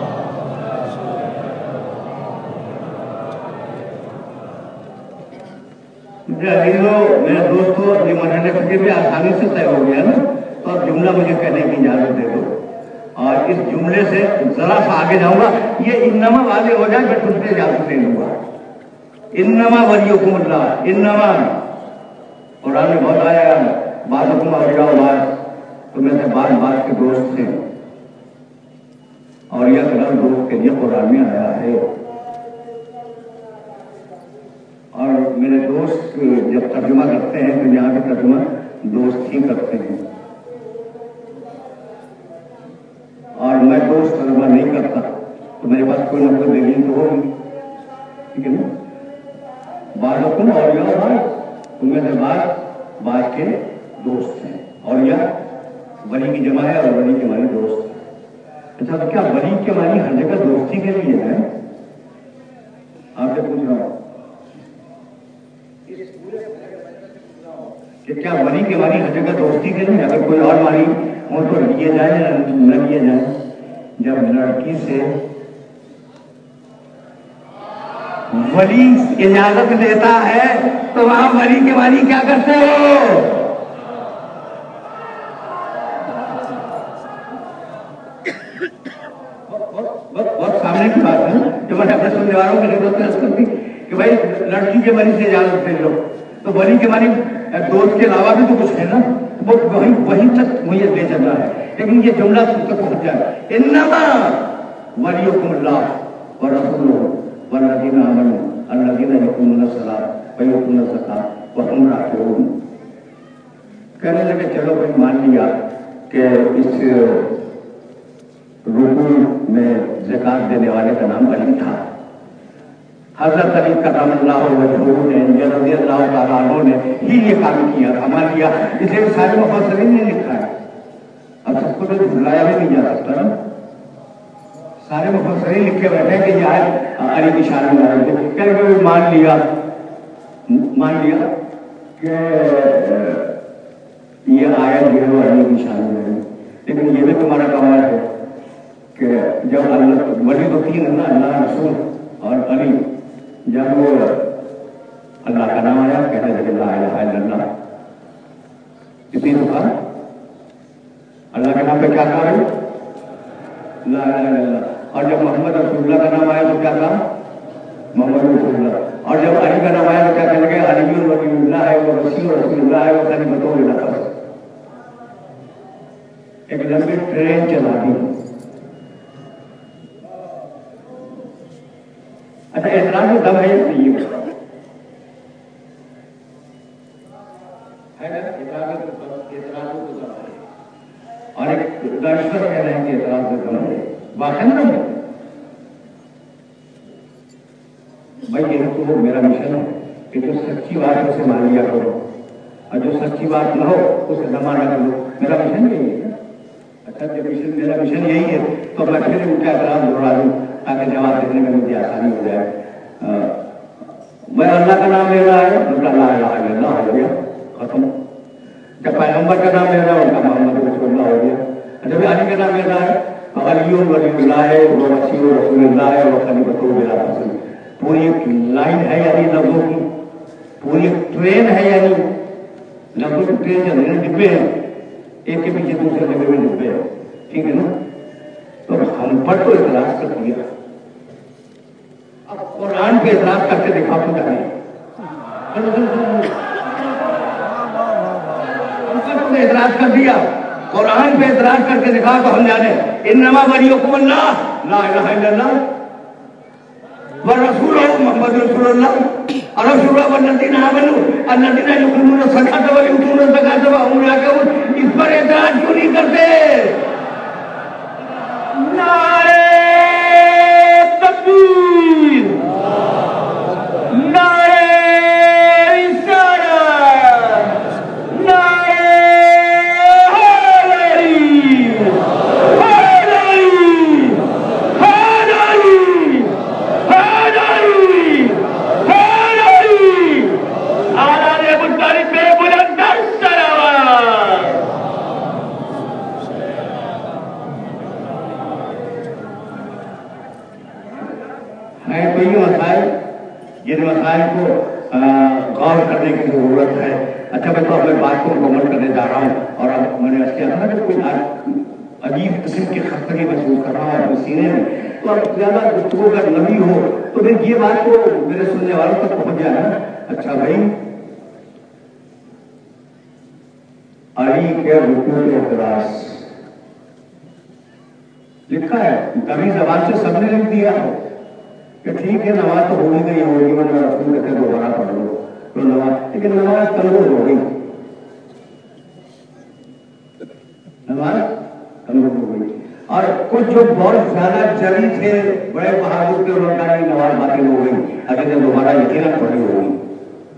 میرے دوستوں اپنے مرحلے فکر پہ آسانی سے طے ہو گیا نا، تو اب جملہ مجھے کہنے کی اجازت دے دو. اور اس جملے سے ذرا سا آگے جاؤں گا. یہ انما واضح ہو جائے پھر خود سے اجازت دے دوں گا. انما ولیکم اللہ، انما قرآن میں بہت آیا بعضکم اولیاء بعض، تمہیں سے بعض بعض کے دوست تھے. اور یہ قدر دوست کے لیے قرآن میں آیا ہے. اور میرے دوست جب ترجمہ کرتے ہیں تو یہاں کا ترجمہ دوست ہی کرتے ہیں، اور میں دوست ترجمہ نہیں کرتا تو میرے پاس کوئی نہ کوئی دلیل تو ہوگی. ٹھیک ہے نا؟ بعضکم اولیاء بعض، تمہیں سے بعض بعض کے دوست ہیں. اور یہ ولی کی جمع ہے اور ولی کے ہمارے دوست ہیں. اچھا تو کیا ولی کے معنی ہر جگہ دوستی کے لیے ہے؟ آپ سے پوچھ رہا ہوں کہ کیا ولی کے معنی ہر جگہ دوستی کے لیے؟ اگر کوئی اور معنی ہو تو لیے جائے یا نہ لیے جائے؟ جب لڑکی سے ولی اجازت دیتا ہے تو وہاں ولی کے معنی کیا کرتے ہو؟ بہت سامنے کی بات ہے جو میں نے اپنے سننے والوں کے لیے کہ بھائی لڑکی کے ولی سے اجازت دے لو تو ولی کے معنی دوست کے علاوہ بھی تو کچھ ہے نا، وہیں تک مجھے لے چل رہا ہے، لیکن یہ جملہ تم تک پہنچ جائے انما ولیکم اللہ ورسولہ والذین آمنوا الذین یقیمون الصلاۃ ویؤتون الزکاۃ وهم راکعون۔ کہنے لگے چلو بھائی مان لیا کہ اس رکوع میں زکات دینے والے کا نام علی تھا، حضرت علی کرم اللہ وجہہ نے رضی اللہ تعالیٰ عنہ نے ہی یہ کام کیا تھا، مان لیا۔ اسے سارے مفسرین نے لکھا ہے، اب سب کو تو بھلایا بھی نہیں جا سکتا نا، سارے مفسرین لکھے بیٹھے کہ یہ آیت علی کی شان میں نازل ہوئی۔ کہنے لگے مان لیا کہ یہ آیت جو ہے وہ علی کی شان میں ہے، لیکن یہ بھی تمہارا کمال ہے کہ جب اللہ ولی تو تین ہے نا، اللہ رسول اور علی، جب وہ اللہ کا نام آیا کہنے لگے لا الہ الا اللہ، اسی کو کہا اللہ کے نام پہ کیا کہا ہے لا الہ الا اللہ، اور جب محمد رسول اللہ کا نام آیا تو کیا کہا محمد رسول اللہ، اور جب علی کا نام آیا تو کیا کہنے لگے علی ولی اللہ ہے، وہ وسیع رسول اللہ ہے، وہ کہیں بتو اللہ کا ایک لمبی ٹرین چلا دی۔ اچھا اعتراض میں دم ہے یا نہیں ہے؟ اور ایک دشمن کہہ رہے ہیں کہ اعتراض میں دم ہے، واقعی نہ ہے بھائی، یہ تو میرا مشن ہے کہ جو سچی بات ہے اسے مان لیا کرو، اور جو سچی بات نہ ہو اسے نہ مانا کرو، میرا مشن یہی ہے۔ اچھا جب میرا مشن یہی ہے تو میں پھر ان کا اعتراض دوہرا دوں تاکہ جواب دینے میں مجھے آسانی ہو جائے۔ میں اللہ کا نام لے رہا ہے ان کا لا الہ الا اللہ ہو گیا، ختم۔ جب پیغمبر کا نام لے رہا ہے ان کا محمد رسول اللہ ہو گیا۔ جب علی کا نام لے رہا ہے تو علی ولی اللہ ہے، وہ وسیع رسول اللہ ہے، وہ خلیفۃ بلا فصل۔ پوری ایک لائن ہے یعنی لفظوں کی، پوری ایک ٹرین ہے یعنی لفظوں کی ٹرین چل رہی ہے، ڈبے ہیں ایک کے پیچھے دوسرے ڈبے میں ڈبے ہیں، ٹھیک ہے نا؟ تو ہم پر تو اعتراض کر دیا، اب قرآن پہ اعتراض کر کے دیکھا تو جانے اعتراض کر دیا، قرآن پہ اعتراض کر کے دکھا تو ہم جانے انما ولیکم اللہ لا الہ الا اللہ ورسولہ محمد رسول اللہ اور رسول اللہ والذین آمنوا الذین یقیمون الصلاۃ ویؤتون الزکاۃ وهم راکعون۔ اس پر اعتراض کیوں نہیں کرتے؟ نعرہ تکبیر، نعرہ رسالت، نعرہ حیدری، حیدری، حیدری، حیدری، حیدری، آلان مطلب بے بلند صلوات۔ ہے تو یہ مسائل، جن مسائل کو غور کرنے کی ضرورت ہے۔ اچھا میں تو اپنے بات کو مکمل کرنے جا رہا ہوں، اور اب میں نے ایسا کیا تھا نا کہ کوئی عجیب قسم کی خستگی محسوس کر رہا ہوں اپنے سینے میں، تو اب زیادہ گفتگو اگر نمی ہو تو پھر یہ بات کو میرے سننے والوں تک پہنچ جائے نا۔ اچھا بھائی، علی کے رکوع کے اعتراض لکھا ہے، کبھی زبان سے سب نے لکھ دیا کہ ٹھیک ہے نماز تو ہو ہی گئی ہوگی، ورنہ رسول کہتے ہیں دوبارہ پڑھ لو تو نماز، لیکن نماز کمزور ہو گئی، نماز کمزور ہو گئی، اور کچھ جو بہت زیادہ جلی تھے بڑے بہادر کے انہوں نے نماز باطل ہو گئی، اگر دوبارہ یقیناً پڑھی ہوگی،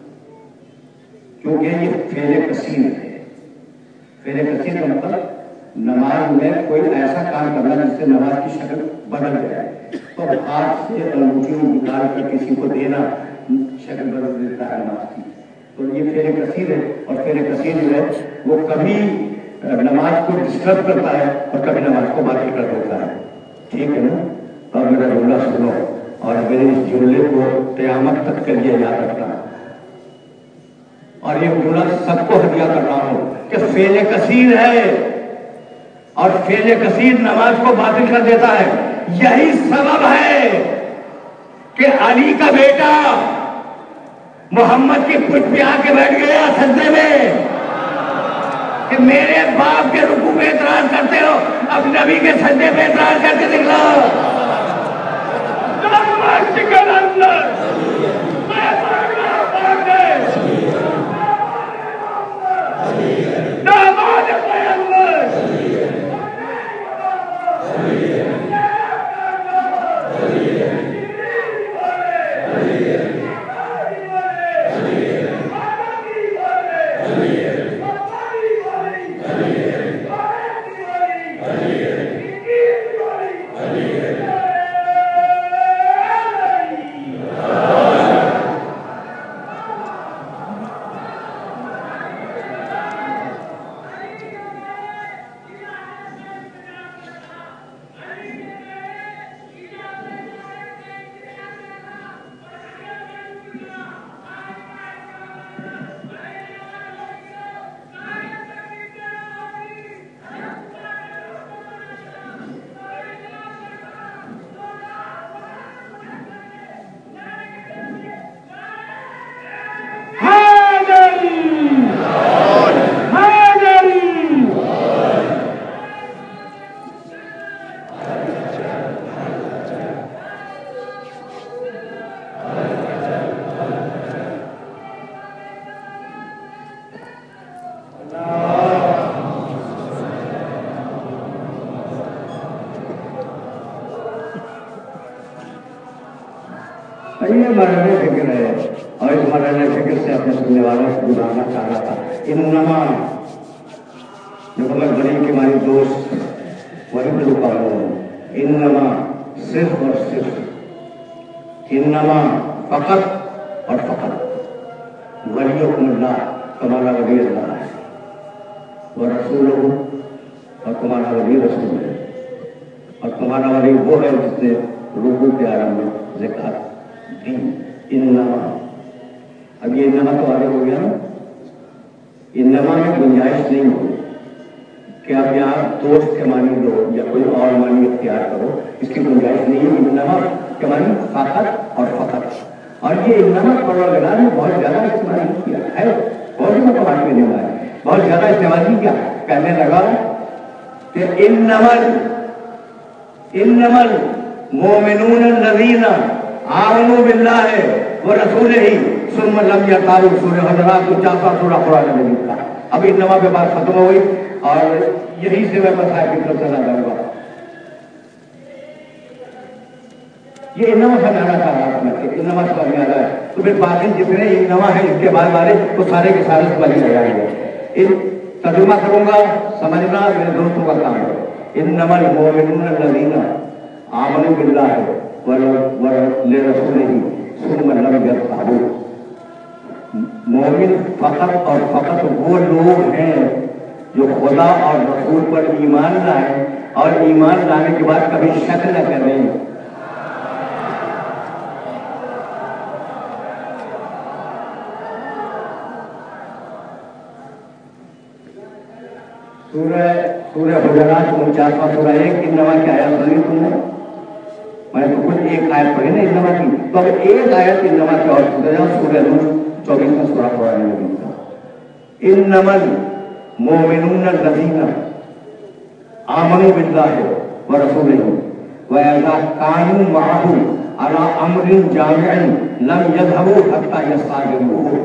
کیونکہ یہ فعل کثیر ہے۔ فعل کثیر کا مطلب نماز میں کوئی ایسا کام کرنا جس سے نماز کی شکل بدل جائے، تو ہاتھ سے انگوٹھی نکال کر کسی کو دینا شکل بدل دیتا ہے نماز کی. تو یہ فعل کثیر ہے، اور فعل کثیر جو ہے وہ کبھی نماز کو ڈسٹرب کرتا ہے اور کبھی نماز کو باطل کر دیتا ہے. ٹھیک ہے نا؟ اور میرا جملہ سنو، اور میرے اس جملے کو قیامت تک کے لیے یاد رکھنا، اور یہ جملہ سب کو ہدیہ کر رہا ہوں کہ فعل کثیر ہے اور فعل کثیر نماز کو باطل کر دیتا ہے. یہی سبب ہے کہ علی کا بیٹا محمد کی پشت پہ آ کے بیٹھ گیا سجدے میں کہ میرے باپ کے رکوع پہ اعتراض کرتے ہو، اب نبی کے سجدے پہ اعتراض کر کے دکھلاؤ. یہ مرحلے فکر ہے، اور اس مرحلے فکر سے اپنے سننے والوں سے گزارنا چاہ رہا تھا. انما جو بغل بڑی کے ہماری دوست وہی تو رکا ہوں، انما صرف اور صرف، انما فقط اور فقط ولیکم اللہ، تمہارا ولی اللہ ہے، ورسولہ، اور تمہارا ولی رسول ہے، اور تمہارا ولی وہ ہے جس نے رکوع کے عالم میں زکات دی. انما، اب یہ انما تو آگے ہو گیا نا، انما میں گنجائش نہیں ہوگی کہ آپ یہاں دوست کے معنی لو یا کوئی اور معنی اختیار کرو، اس کی گنجائش نہیں ہے. انما کے معنی فقط اور فقط، اور یہ انما پروردگار نے بہت زیادہ استعمال کیا ہے، بہت ہی متبادل میں نہیں ہے، بہت زیادہ استعمال نہیں کیا. کہنے لگا کہ انما المؤمنون الذین آمنوا باللہ ورسولہ ثم لم یرتابوا، سورہ حجرات کو 4 سورہ قرآن میں لکھا. اب انما پہ بات ختم ہو گئی، اور یہی سے میں مسائل کی طرف چلا جاؤں گا. یہ انما سمجھانا چاہ رہا تھا کہ انما سمجھ میں آ رہا ہے، تو پھر باقی جتنے انما ہے اس کے بعد والے وہ سارے کے سارے سمجھ میں آ جائیں گے. ترجمہ کروں گا، سمجھنا میرے دوستوں کا کام ہے. انما المؤمنون الذین آمنوا باللہ ورسولہ ثم لم یرتابوا. مومن فقط اور فقط وہ لوگ ہیں جو خدا اور رسول پر ایمان لائیں اور ایمان لانے کے بعد کبھی شک نہ کریں. سورہ حجرات 49واں سورہ 1 انما کی آیت پڑھی تم نے؟ میں تو کچھ ایک آیت پڑھی نا انما کی، تو اب ایک آیت انما کی اور سنتے جاؤ. سورہ نور 24واں سورہ قرآن میں لکھا انما المؤمنون الذین آمنوا باللہ ورسولہ وَإِذَا كَانُوا مَعَهُ عَلَىٰ أَمْرٍ جَامِعٍ لَمْ يَذْهَبُوا حَتَّىٰ يَسْتَأْذِنُوهُ.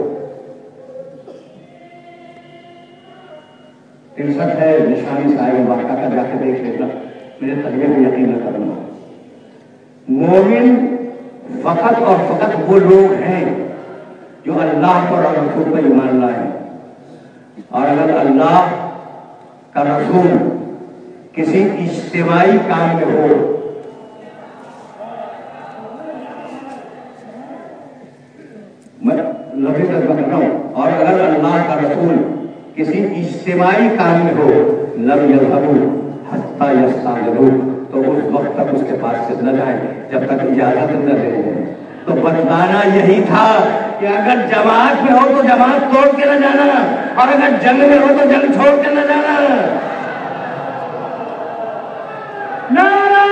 تلسٹ ہے نشانی صاحب واقعہ کا، جا کے دیکھ لینا، میرے تجربے میں یقین نہ کرنا. مومن فقط اور فقط وہ لوگ ہیں جو اللہ پر اور رسول پر ایمان لائیں، اور اگر اللہ کا رسول کسی اجتماعی کام میں ہو، میں لفظ ترجمہ کر رہا ہوں، اور اگر اللہ کا رسول کسی اجتماعی کام میں ہو لم یذهبوا حتی یستأذنوا، تو اس وقت تک اس کے پاس سے نہ جائیں جب تک اجازت نہ دے دیں۔ تو بتانا یہی تھا کہ اگر جماعت میں ہو تو جماعت توڑ کے نہ جانا، اور اگر جنگ میں ہو تو جنگ چھوڑ کے نہ جانا۔ نعرہ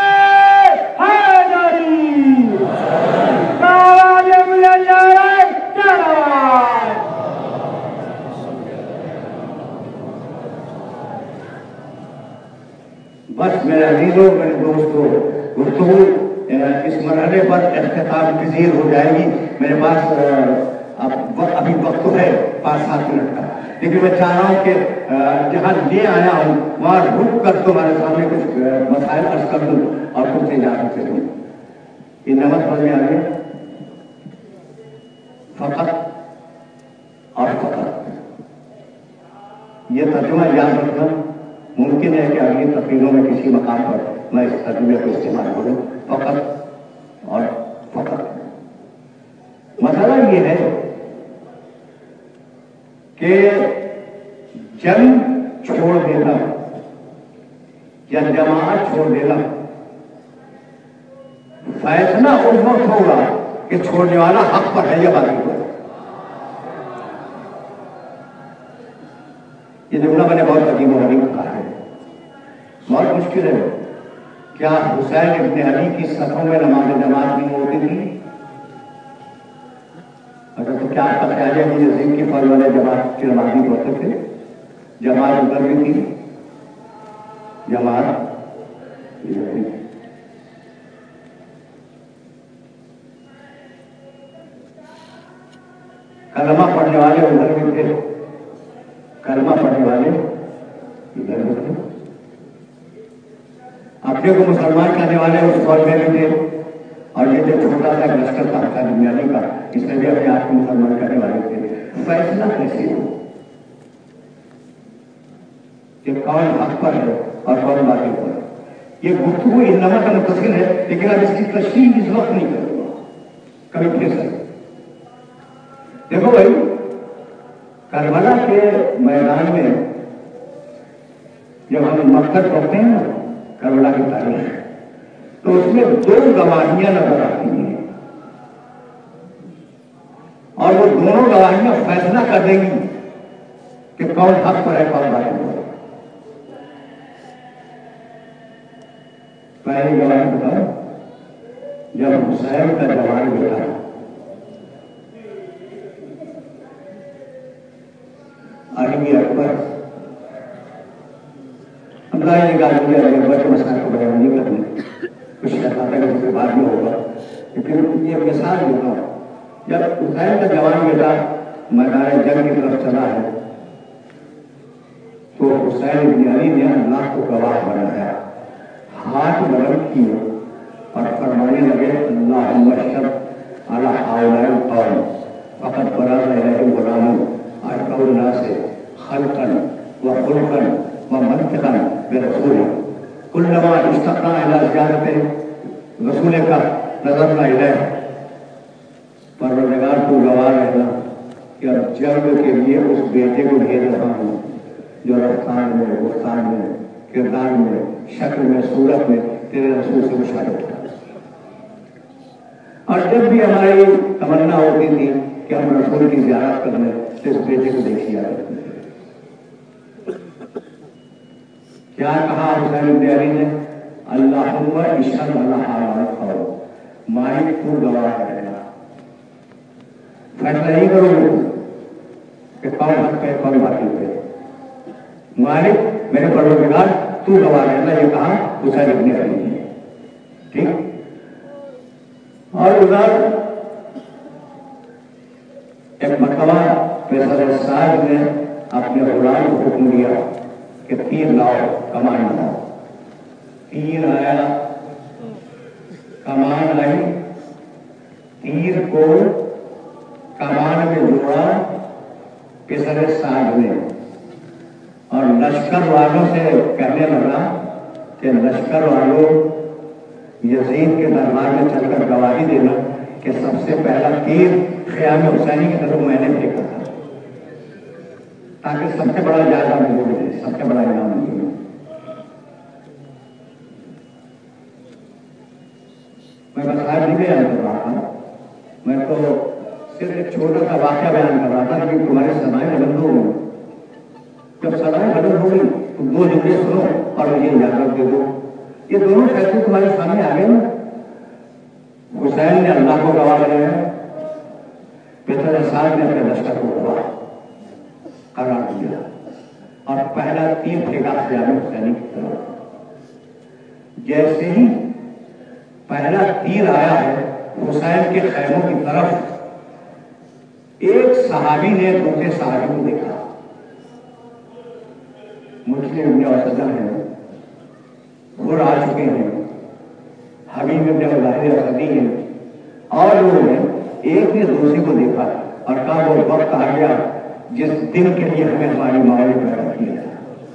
حیدری، نعرہ بس میرے عزیزوں، میرے دوستوں، گفتگو اس مرحلے پر اختتام پذیر ہو جائے گی۔ میرے پاس ابھی وقت ہے 5-7 منٹ کا، لیکن میں چاہ رہا ہوں کہ جہاں لے آیا ہوں وہاں رک کر تمہارے سامنے کچھ مسائل عرض کر دوں اور تم سے اجازت سے دوں۔ یہ نمک سمجھ میں آ گیا؟ فقط اور فقط، یہ ترجمہ یاد رکھنا۔ ممکن ہے کہ اگلی تقریروں میں کسی مقام پر میں اس ترجمے کو استعمال کروں، فقط اور فقط۔ مسئلہ یہ ہے کہ جنگ چھوڑ دینا یا جماعت چھوڑ دینا فیصلہ اس وقت ہوگا کہ چھوڑنے والا حق پر ہے یا باقی پر۔ یہ جملہ میں نے بہت عجیب و غریب کہا ہے، بہت مشکل ہے۔ کیا حسین ابن علی کی صفوں میں نماز جماعت نہیں ہوتی تھی؟ اگر تو کیا آپ کا خیال ہے کہ یہ کی فضل والے جماعت کی نمازی ہوتے تھے؟ جماعت ادھر بھی تھی، جماعت کلمہ پڑھنے والے ادھر بھی تھے، کلمہ پڑھنے والے ادھر بھی تھے، اپنے کو مسلمان کہنے والے اس فوج میں بھی تھے، اور یہ جو چھوٹا سا لشکر تھا دنیاوی کا، اس میں بھی اپنے آپ کو مسلمان کہنے والے تھے۔ فیصلہ کیسے ہو کہ کون حق پر ہے اور کون باطل پر ہے؟ یہ گفتگو انما کا متصل ہے، لیکن اب اس کی تشریح اس وقت نہیں کروں گا، کبھی پھر سے۔ دیکھو بھائی، کربلا کے میدان میں جب ہم مقصد پڑھتے ہیں نا کربلا کی تاریخ، تو اس میں 2 گواہیاں نظر آتی ہیں، اور وہ دونوں گواہیاں فیصلہ کر دیں گی کہ کون حق پر ہے کون باطل پر ہے۔ پہلی گواہی بتاؤ، جب حسین کا جوان بیٹا علی اکبر، اللہ نے کہا کہ علی اکبر کے مسائل کو بیان نہیں کرنے، کچھ کہتا تھا کہ اس کے بعد میں ہوگا، لیکن یہ مثال ہوگا۔ جب حسین کا جوان بیٹا میدان جنگ کی طرف چلا ہے تو حسین بن علی نے اللہ کو گواہ بنایا، ہاتھ بلند کیے اور فرمانے لگے اللہم اشہد علی ہؤلاء القوم فقد برأ الیہم غلام اشبہ الناس خلقا وخلقا ومنطقا برسولک کلما اشتقنا الی زیارت رسول کا نظرنا الیہ۔ پروردگار کو گواہ رہنا کہ جنگ کے لیے اس بیٹے کو بھیج رہا ہوں جو رفتار میں، گفتار میں، کردار میں، شکل میں، صورت میں تیرے رسول سے مشابہت ہے۔ اور جب بھی ہماری تمنا ہوتی تھی کہ ہم رسول کی زیارت کرنے تو اس بیٹے کو دیکھیے آتے تھے۔ کیا کہا حسین بن علی نے؟ اللہم اشہد علی ہؤلاء القوم، مالک تو گواہ رہنا، فیصلہ نہیں کرو گے کہ کون حق ہے کون باطل ہے، مالک میرے پروردگار تو گواہ رہنا، یہ کہا حسین ابن علی نے۔ ٹھیک، اور ادھر ایک مرتبہ پیسر سعد نے اپنے غلام کو حکم دیا کہ تیر لاؤ، کمان لاؤ۔ تیر آیا، کمان آئی، تیر کو کمان میں جوڑا پیسر سعد نے، اور لشکر والوں سے کہنے لگا کہ لشکر والوں یزید کے دربار میں چل کر گواہی دینا کہ سب سے پہلا تیر خیام حسینی کی طرف میں نے پھینکا تھا، تاکہ سب سے بڑا جائزہ ملے، سب سے بڑا انعام ملے۔ میں مسائل نہیں بیان کر رہا تھا، میں تو صرف ایک چھوٹا سا واقعہ بیان کر رہا تھا کہ تمہارے سدائیں بدل ہو گئی۔ جب سدائیں بدل ہو گئی تو دو جملے سنو اور مجھے اجازت دے دو۔ یہ دونوں فیصلے تمہارے سامنے آ گئے نا۔ حسین نے اللہ کو گواہ بنایا، بہتر اسعد نے اپنے لشکر کو گواہ قرار دیا اور پہلا تیر پھینکا خیام حسینی کی طرف۔ جیسے ہی پہلا تیر آیا ہے حسین کے خیموں کی طرف، ایک صحابی نے دوسرے صحابی کو دیکھا، مسلم ابن اسد ہیں، گھر آ چکے ہیں، حبیب ابن ظاہر اسدی ہیں، اور لوگوں نے ایک نے دوسرے کو دیکھا اور کہا وہ وقت آ گیا جس دن کے لیے ہمیں ہماری ماں نے پیدا کیا ہے۔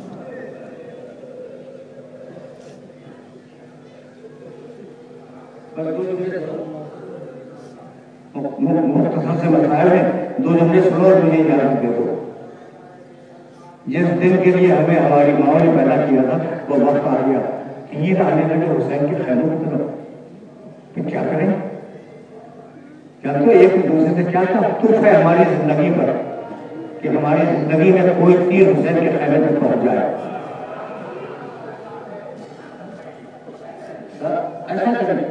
مختصر سے مسائل ہے، دو جملے سنو اور مجھے اجازت دے دو۔ جس دن کے لیے ہمیں ہماری ماں نے پیدا کیا تھا وہ وقت آ گیا، تیر آنے لگے حسین کے خیموں کی طرف۔ پھر کیا کریں؟ کیا تو ایک دوسرے سے کیا تھا تحفہ ہے ہماری زندگی پر کہ ہماری زندگی میں کوئی تیر حسین کے خیمے میں پہنچ جائے۔ ایسا کریں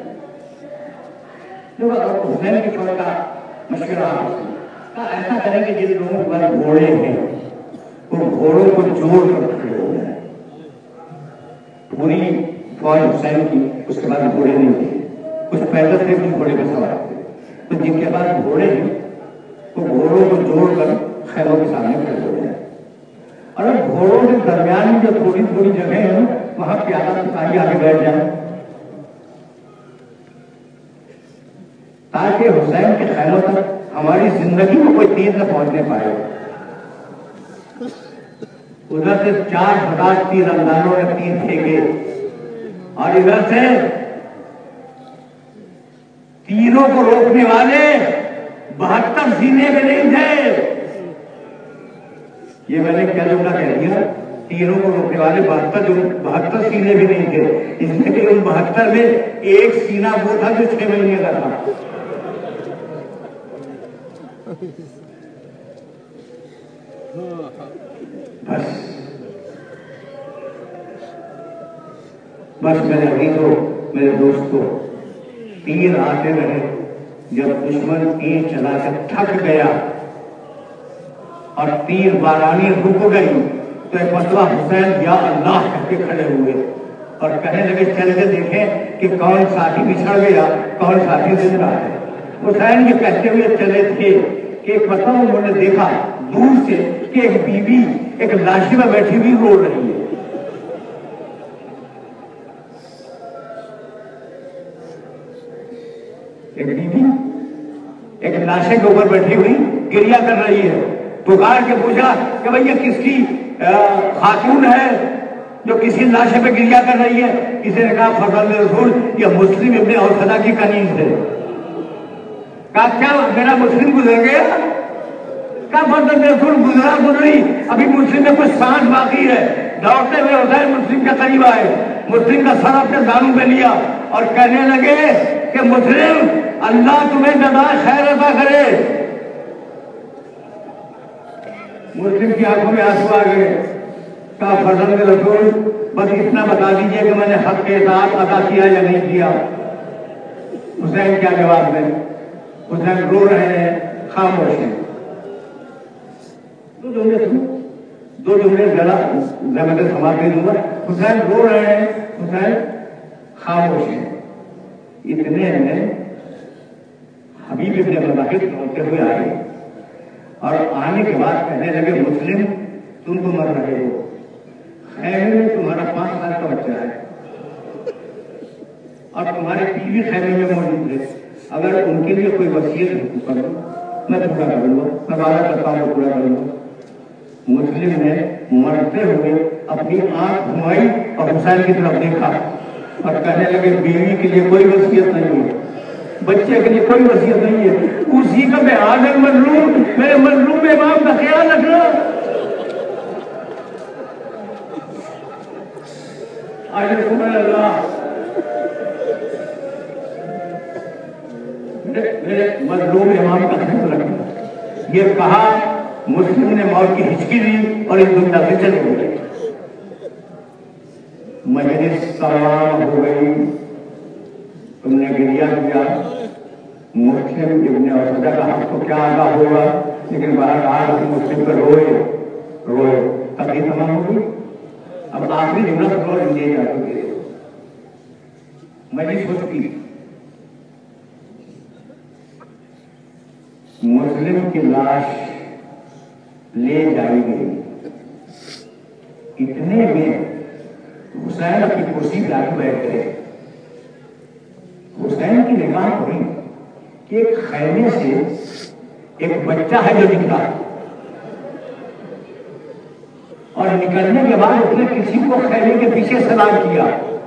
حسین کی چھوڑ کا مشورہ ایسا کریں کہ جن لوگوں کے پاس گھوڑے ہیں وہ گھوڑوں کو جوڑ کر کھڑے ہو جائیں۔ پوری فوج حسین کی، اس کے بعد گھوڑے نہیں تھے، کچھ پیدل تھے، کچھ گھوڑے پہ سوار تھے، تو جن کے پاس گھوڑے ہیں وہ گھوڑوں کو جوڑ کر خیموں کے سامنے کھڑے ہو جائیں۔ اور اب گھوڑوں کے درمیان جو تھوڑی تھوڑی جگہ ہے وہاں پیادہ سپاہی آگے بیٹھ جائیں تاکہ حسین کے خیموں تک ہماری زندگی میں کوئی تیر نہ پہنچنے پائے۔ ادھر سے 4000 تیر اندازوں نے تیر پھینکے اور ادھر سے تیروں کو روکنے والے 72 سینے میں نہیں تھے۔ یہ میں نے کیا جملہ کہہ دیا؟ تیروں کو روکنے والے 72 سینے بھی نہیں تھے، اس میں کہ ان 72 میں ایک سینہ وہ تھا جو 6 مہینے کا تھا۔ بس میرے عزیزوں، میرے دوستوں، تیر آتے رہے، جب دشمن تیر چلا کر تھک گیا اور تیر بارانی رک گئی تو ایک مرتبہ حسین یا اللہ کہہ کے کھڑے ہوئے اور کہنے لگے چل کے دیکھیں کہ کون ساتھی بچھڑ گیا، کون ساتھی زندہ ہے۔ حسین یہ کہتے ہوئے چلے تھے کہ ایک مرتبہ انہوں نے دیکھا دور سے کہ ایک بیوی ایک لاشی میں بیٹھی ہوئی رو رہی ہے۔ ایک بیوی ایک لاشے کے اوپر بیٹھی ہوئی گریا کر رہی ہے۔ پکار کے پوچھا کہ بھئی یہ کس کی خاتون ہے جو کسی لاشے پہ گریا کر رہی ہے؟ کسی نے کہا فضل رسول یہ مسلم ابن اوسدا کی کنیز ہے۔ کہا کیا میرا مسلم گزر گیا؟ کہا فضل رسول گزرا گزری ابھی مسلم میں کچھ سانس باقی ہے۔ دوڑتے ہوئے حسین مسلم کے قریب آئے، مسلم کا سر اپنے دانوں پہ لیا اور کہنے لگے کہ مسلم اللہ تمہیں جزائے خیر عطا کرے۔ مسلم کی آنکھوں میں آنسو آ گئے۔ کہا فضل رسول بس اتنا بتا دیجئے کہ میں نے حق کے ساتھ ادا کیا یا نہیں کیا۔ حسین کیا جواب دیں؟ حسین رو رہے ہیں، خاموش ہیں۔ دو جملے ذرا زمین سماعت دے دوں گا۔ حسین رو رہے ہیں، حسین خاموش ہیں۔ اتنے میں حبیب ابن ظاہر ہوتے ہوئے آئے اور آنے کے بعد کہنے لگے مسلم تم تو مر رہے ہو، خیمے میں تمہارا 5 سال کا بچہ ہے اور تمہارے بیوی خیمے میں موجود ہے، اگر ان کے لیے کوئی وصیت کرو میں پورا کروں گا، میں وعدہ کرتا ہوں پورا کروں گا۔ مسلم نے مرتے ہوئے اپنی آنکھ گھمائی اور حسین کی طرف دیکھا اور کہنے لگے بیوی کے لیے کوئی وصیت نہیں ہے، بچے کے لیے کوئی وصیت نہیں ہے، اسی کا میں آدم مظلوم، میرے مظلوم امام کا خیال رکھنا۔ اللہ میرے مظلوم امام کا خیال رکھنا، یہ کہا مسلم نے موت کی ہچکی دی اور اس دنیا سے چلے گئے۔ مجلس تمام ہو گئی، تم نے گریا کیا، مسلم ابن اسودہ کا حق تو کیا ادا ہوگا، لیکن بہرحال مسلم پر روئے تقریر تمام ہو گئی۔ اب آخری جملہ سنو لیے جا چکے، مجلس ہو چکی، مسلم کی لاش لے جائی گئی، اتنے میں حسین اپنی کرسی لا کے بیٹھ گئے۔ حسین کی نگاہ پڑی کہ ایک خیمے سے ایک بچہ ہے جو نکلا، اور نکلنے کے بعد اس نے کسی کو خیمے کے پیچھے سلام کیا،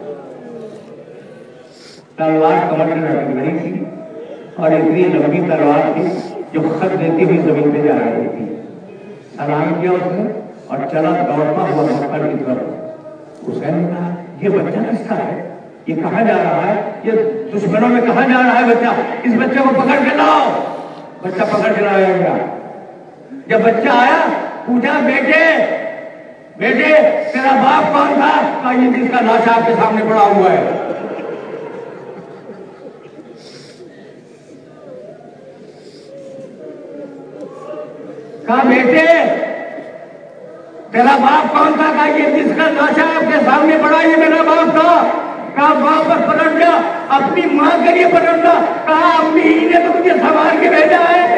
تلوار کمر میں لٹک رہی تھی اور اتنی لمبی تلوار تھی جو خط دیتی ہوئی زمین پہ جا رہی تھی۔ سلام کیا اس نے اور چلا دوڑتا ہوا مکہ کی طرف۔ حسین نے کہا یہ بچہ کس کا ہے، یہ کہاں جا رہا ہے، یہ دشمنوں میں کہاں جا رہا ہے بچہ، اس بچے کو پکڑ کے لاؤ۔ بچہ پکڑ کے لایا گیا۔ جب بچہ آیا پوچھا بیٹے تیرا باپ کون تھا، کہا یہ جس کا لاش آپ کے سامنے پڑا ہوا ہے۔ کہا بیٹے تیرا باپ کون تھا، کہا یہ جس کا لاش آپ کے سامنے پڑا یہ میرا باپ تھا۔ کہا باپ پر پلٹ گیا، اپنی ماں کے لیے پلٹنا، کہا اپنی ہی نے تو مجھے سنبھال کے بھیجا ہے۔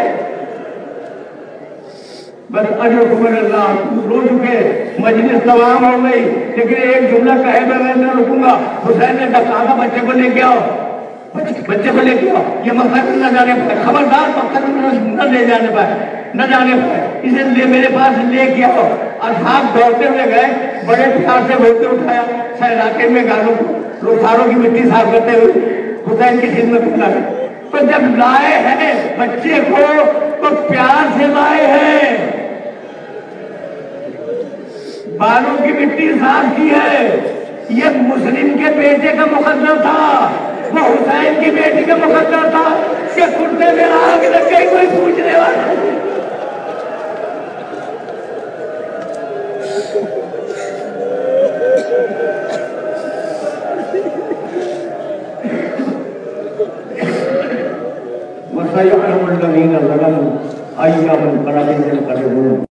بس اجرکم اللہ، رو چکے، مجلس تمام ہو گئی، لیکن ایک جملہ کہے بغیر نہ رکوں گا۔ حسین نے کہا بچے کو لے کے آؤ، بچے کو لے کے آؤ، یہ مقصد نہ جانے پائے، خبردار مقصد نہ لے جانے پائے، اسے میرے پاس لے کے آؤ۔ اصحاب دوڑتے ہوئے گئے، بڑے پیار سے بولتے اٹھایا، علاقے میں گالوں کو روساروں کی مٹی صاف کرتے ہوئے حسین کی خدمت میں لائے۔ تو جب لائے ہیں بچے کو تو پیار سے لائے ہیں، بالوں کی مٹی صاف کی ہے۔ یہ مسلم کے بیٹے کا مقدر تھا، وہ حسین کی بیٹی کا مقدر تھا کہ کرتے میں آگ لگ گئی، کوئی پوچھنے والا نہیں۔ وَسَيَعْلَمُ الَّذِينَ ظَلَمُوا أَيَّ مُنقَلَبٍ يَنقَلِبُونَ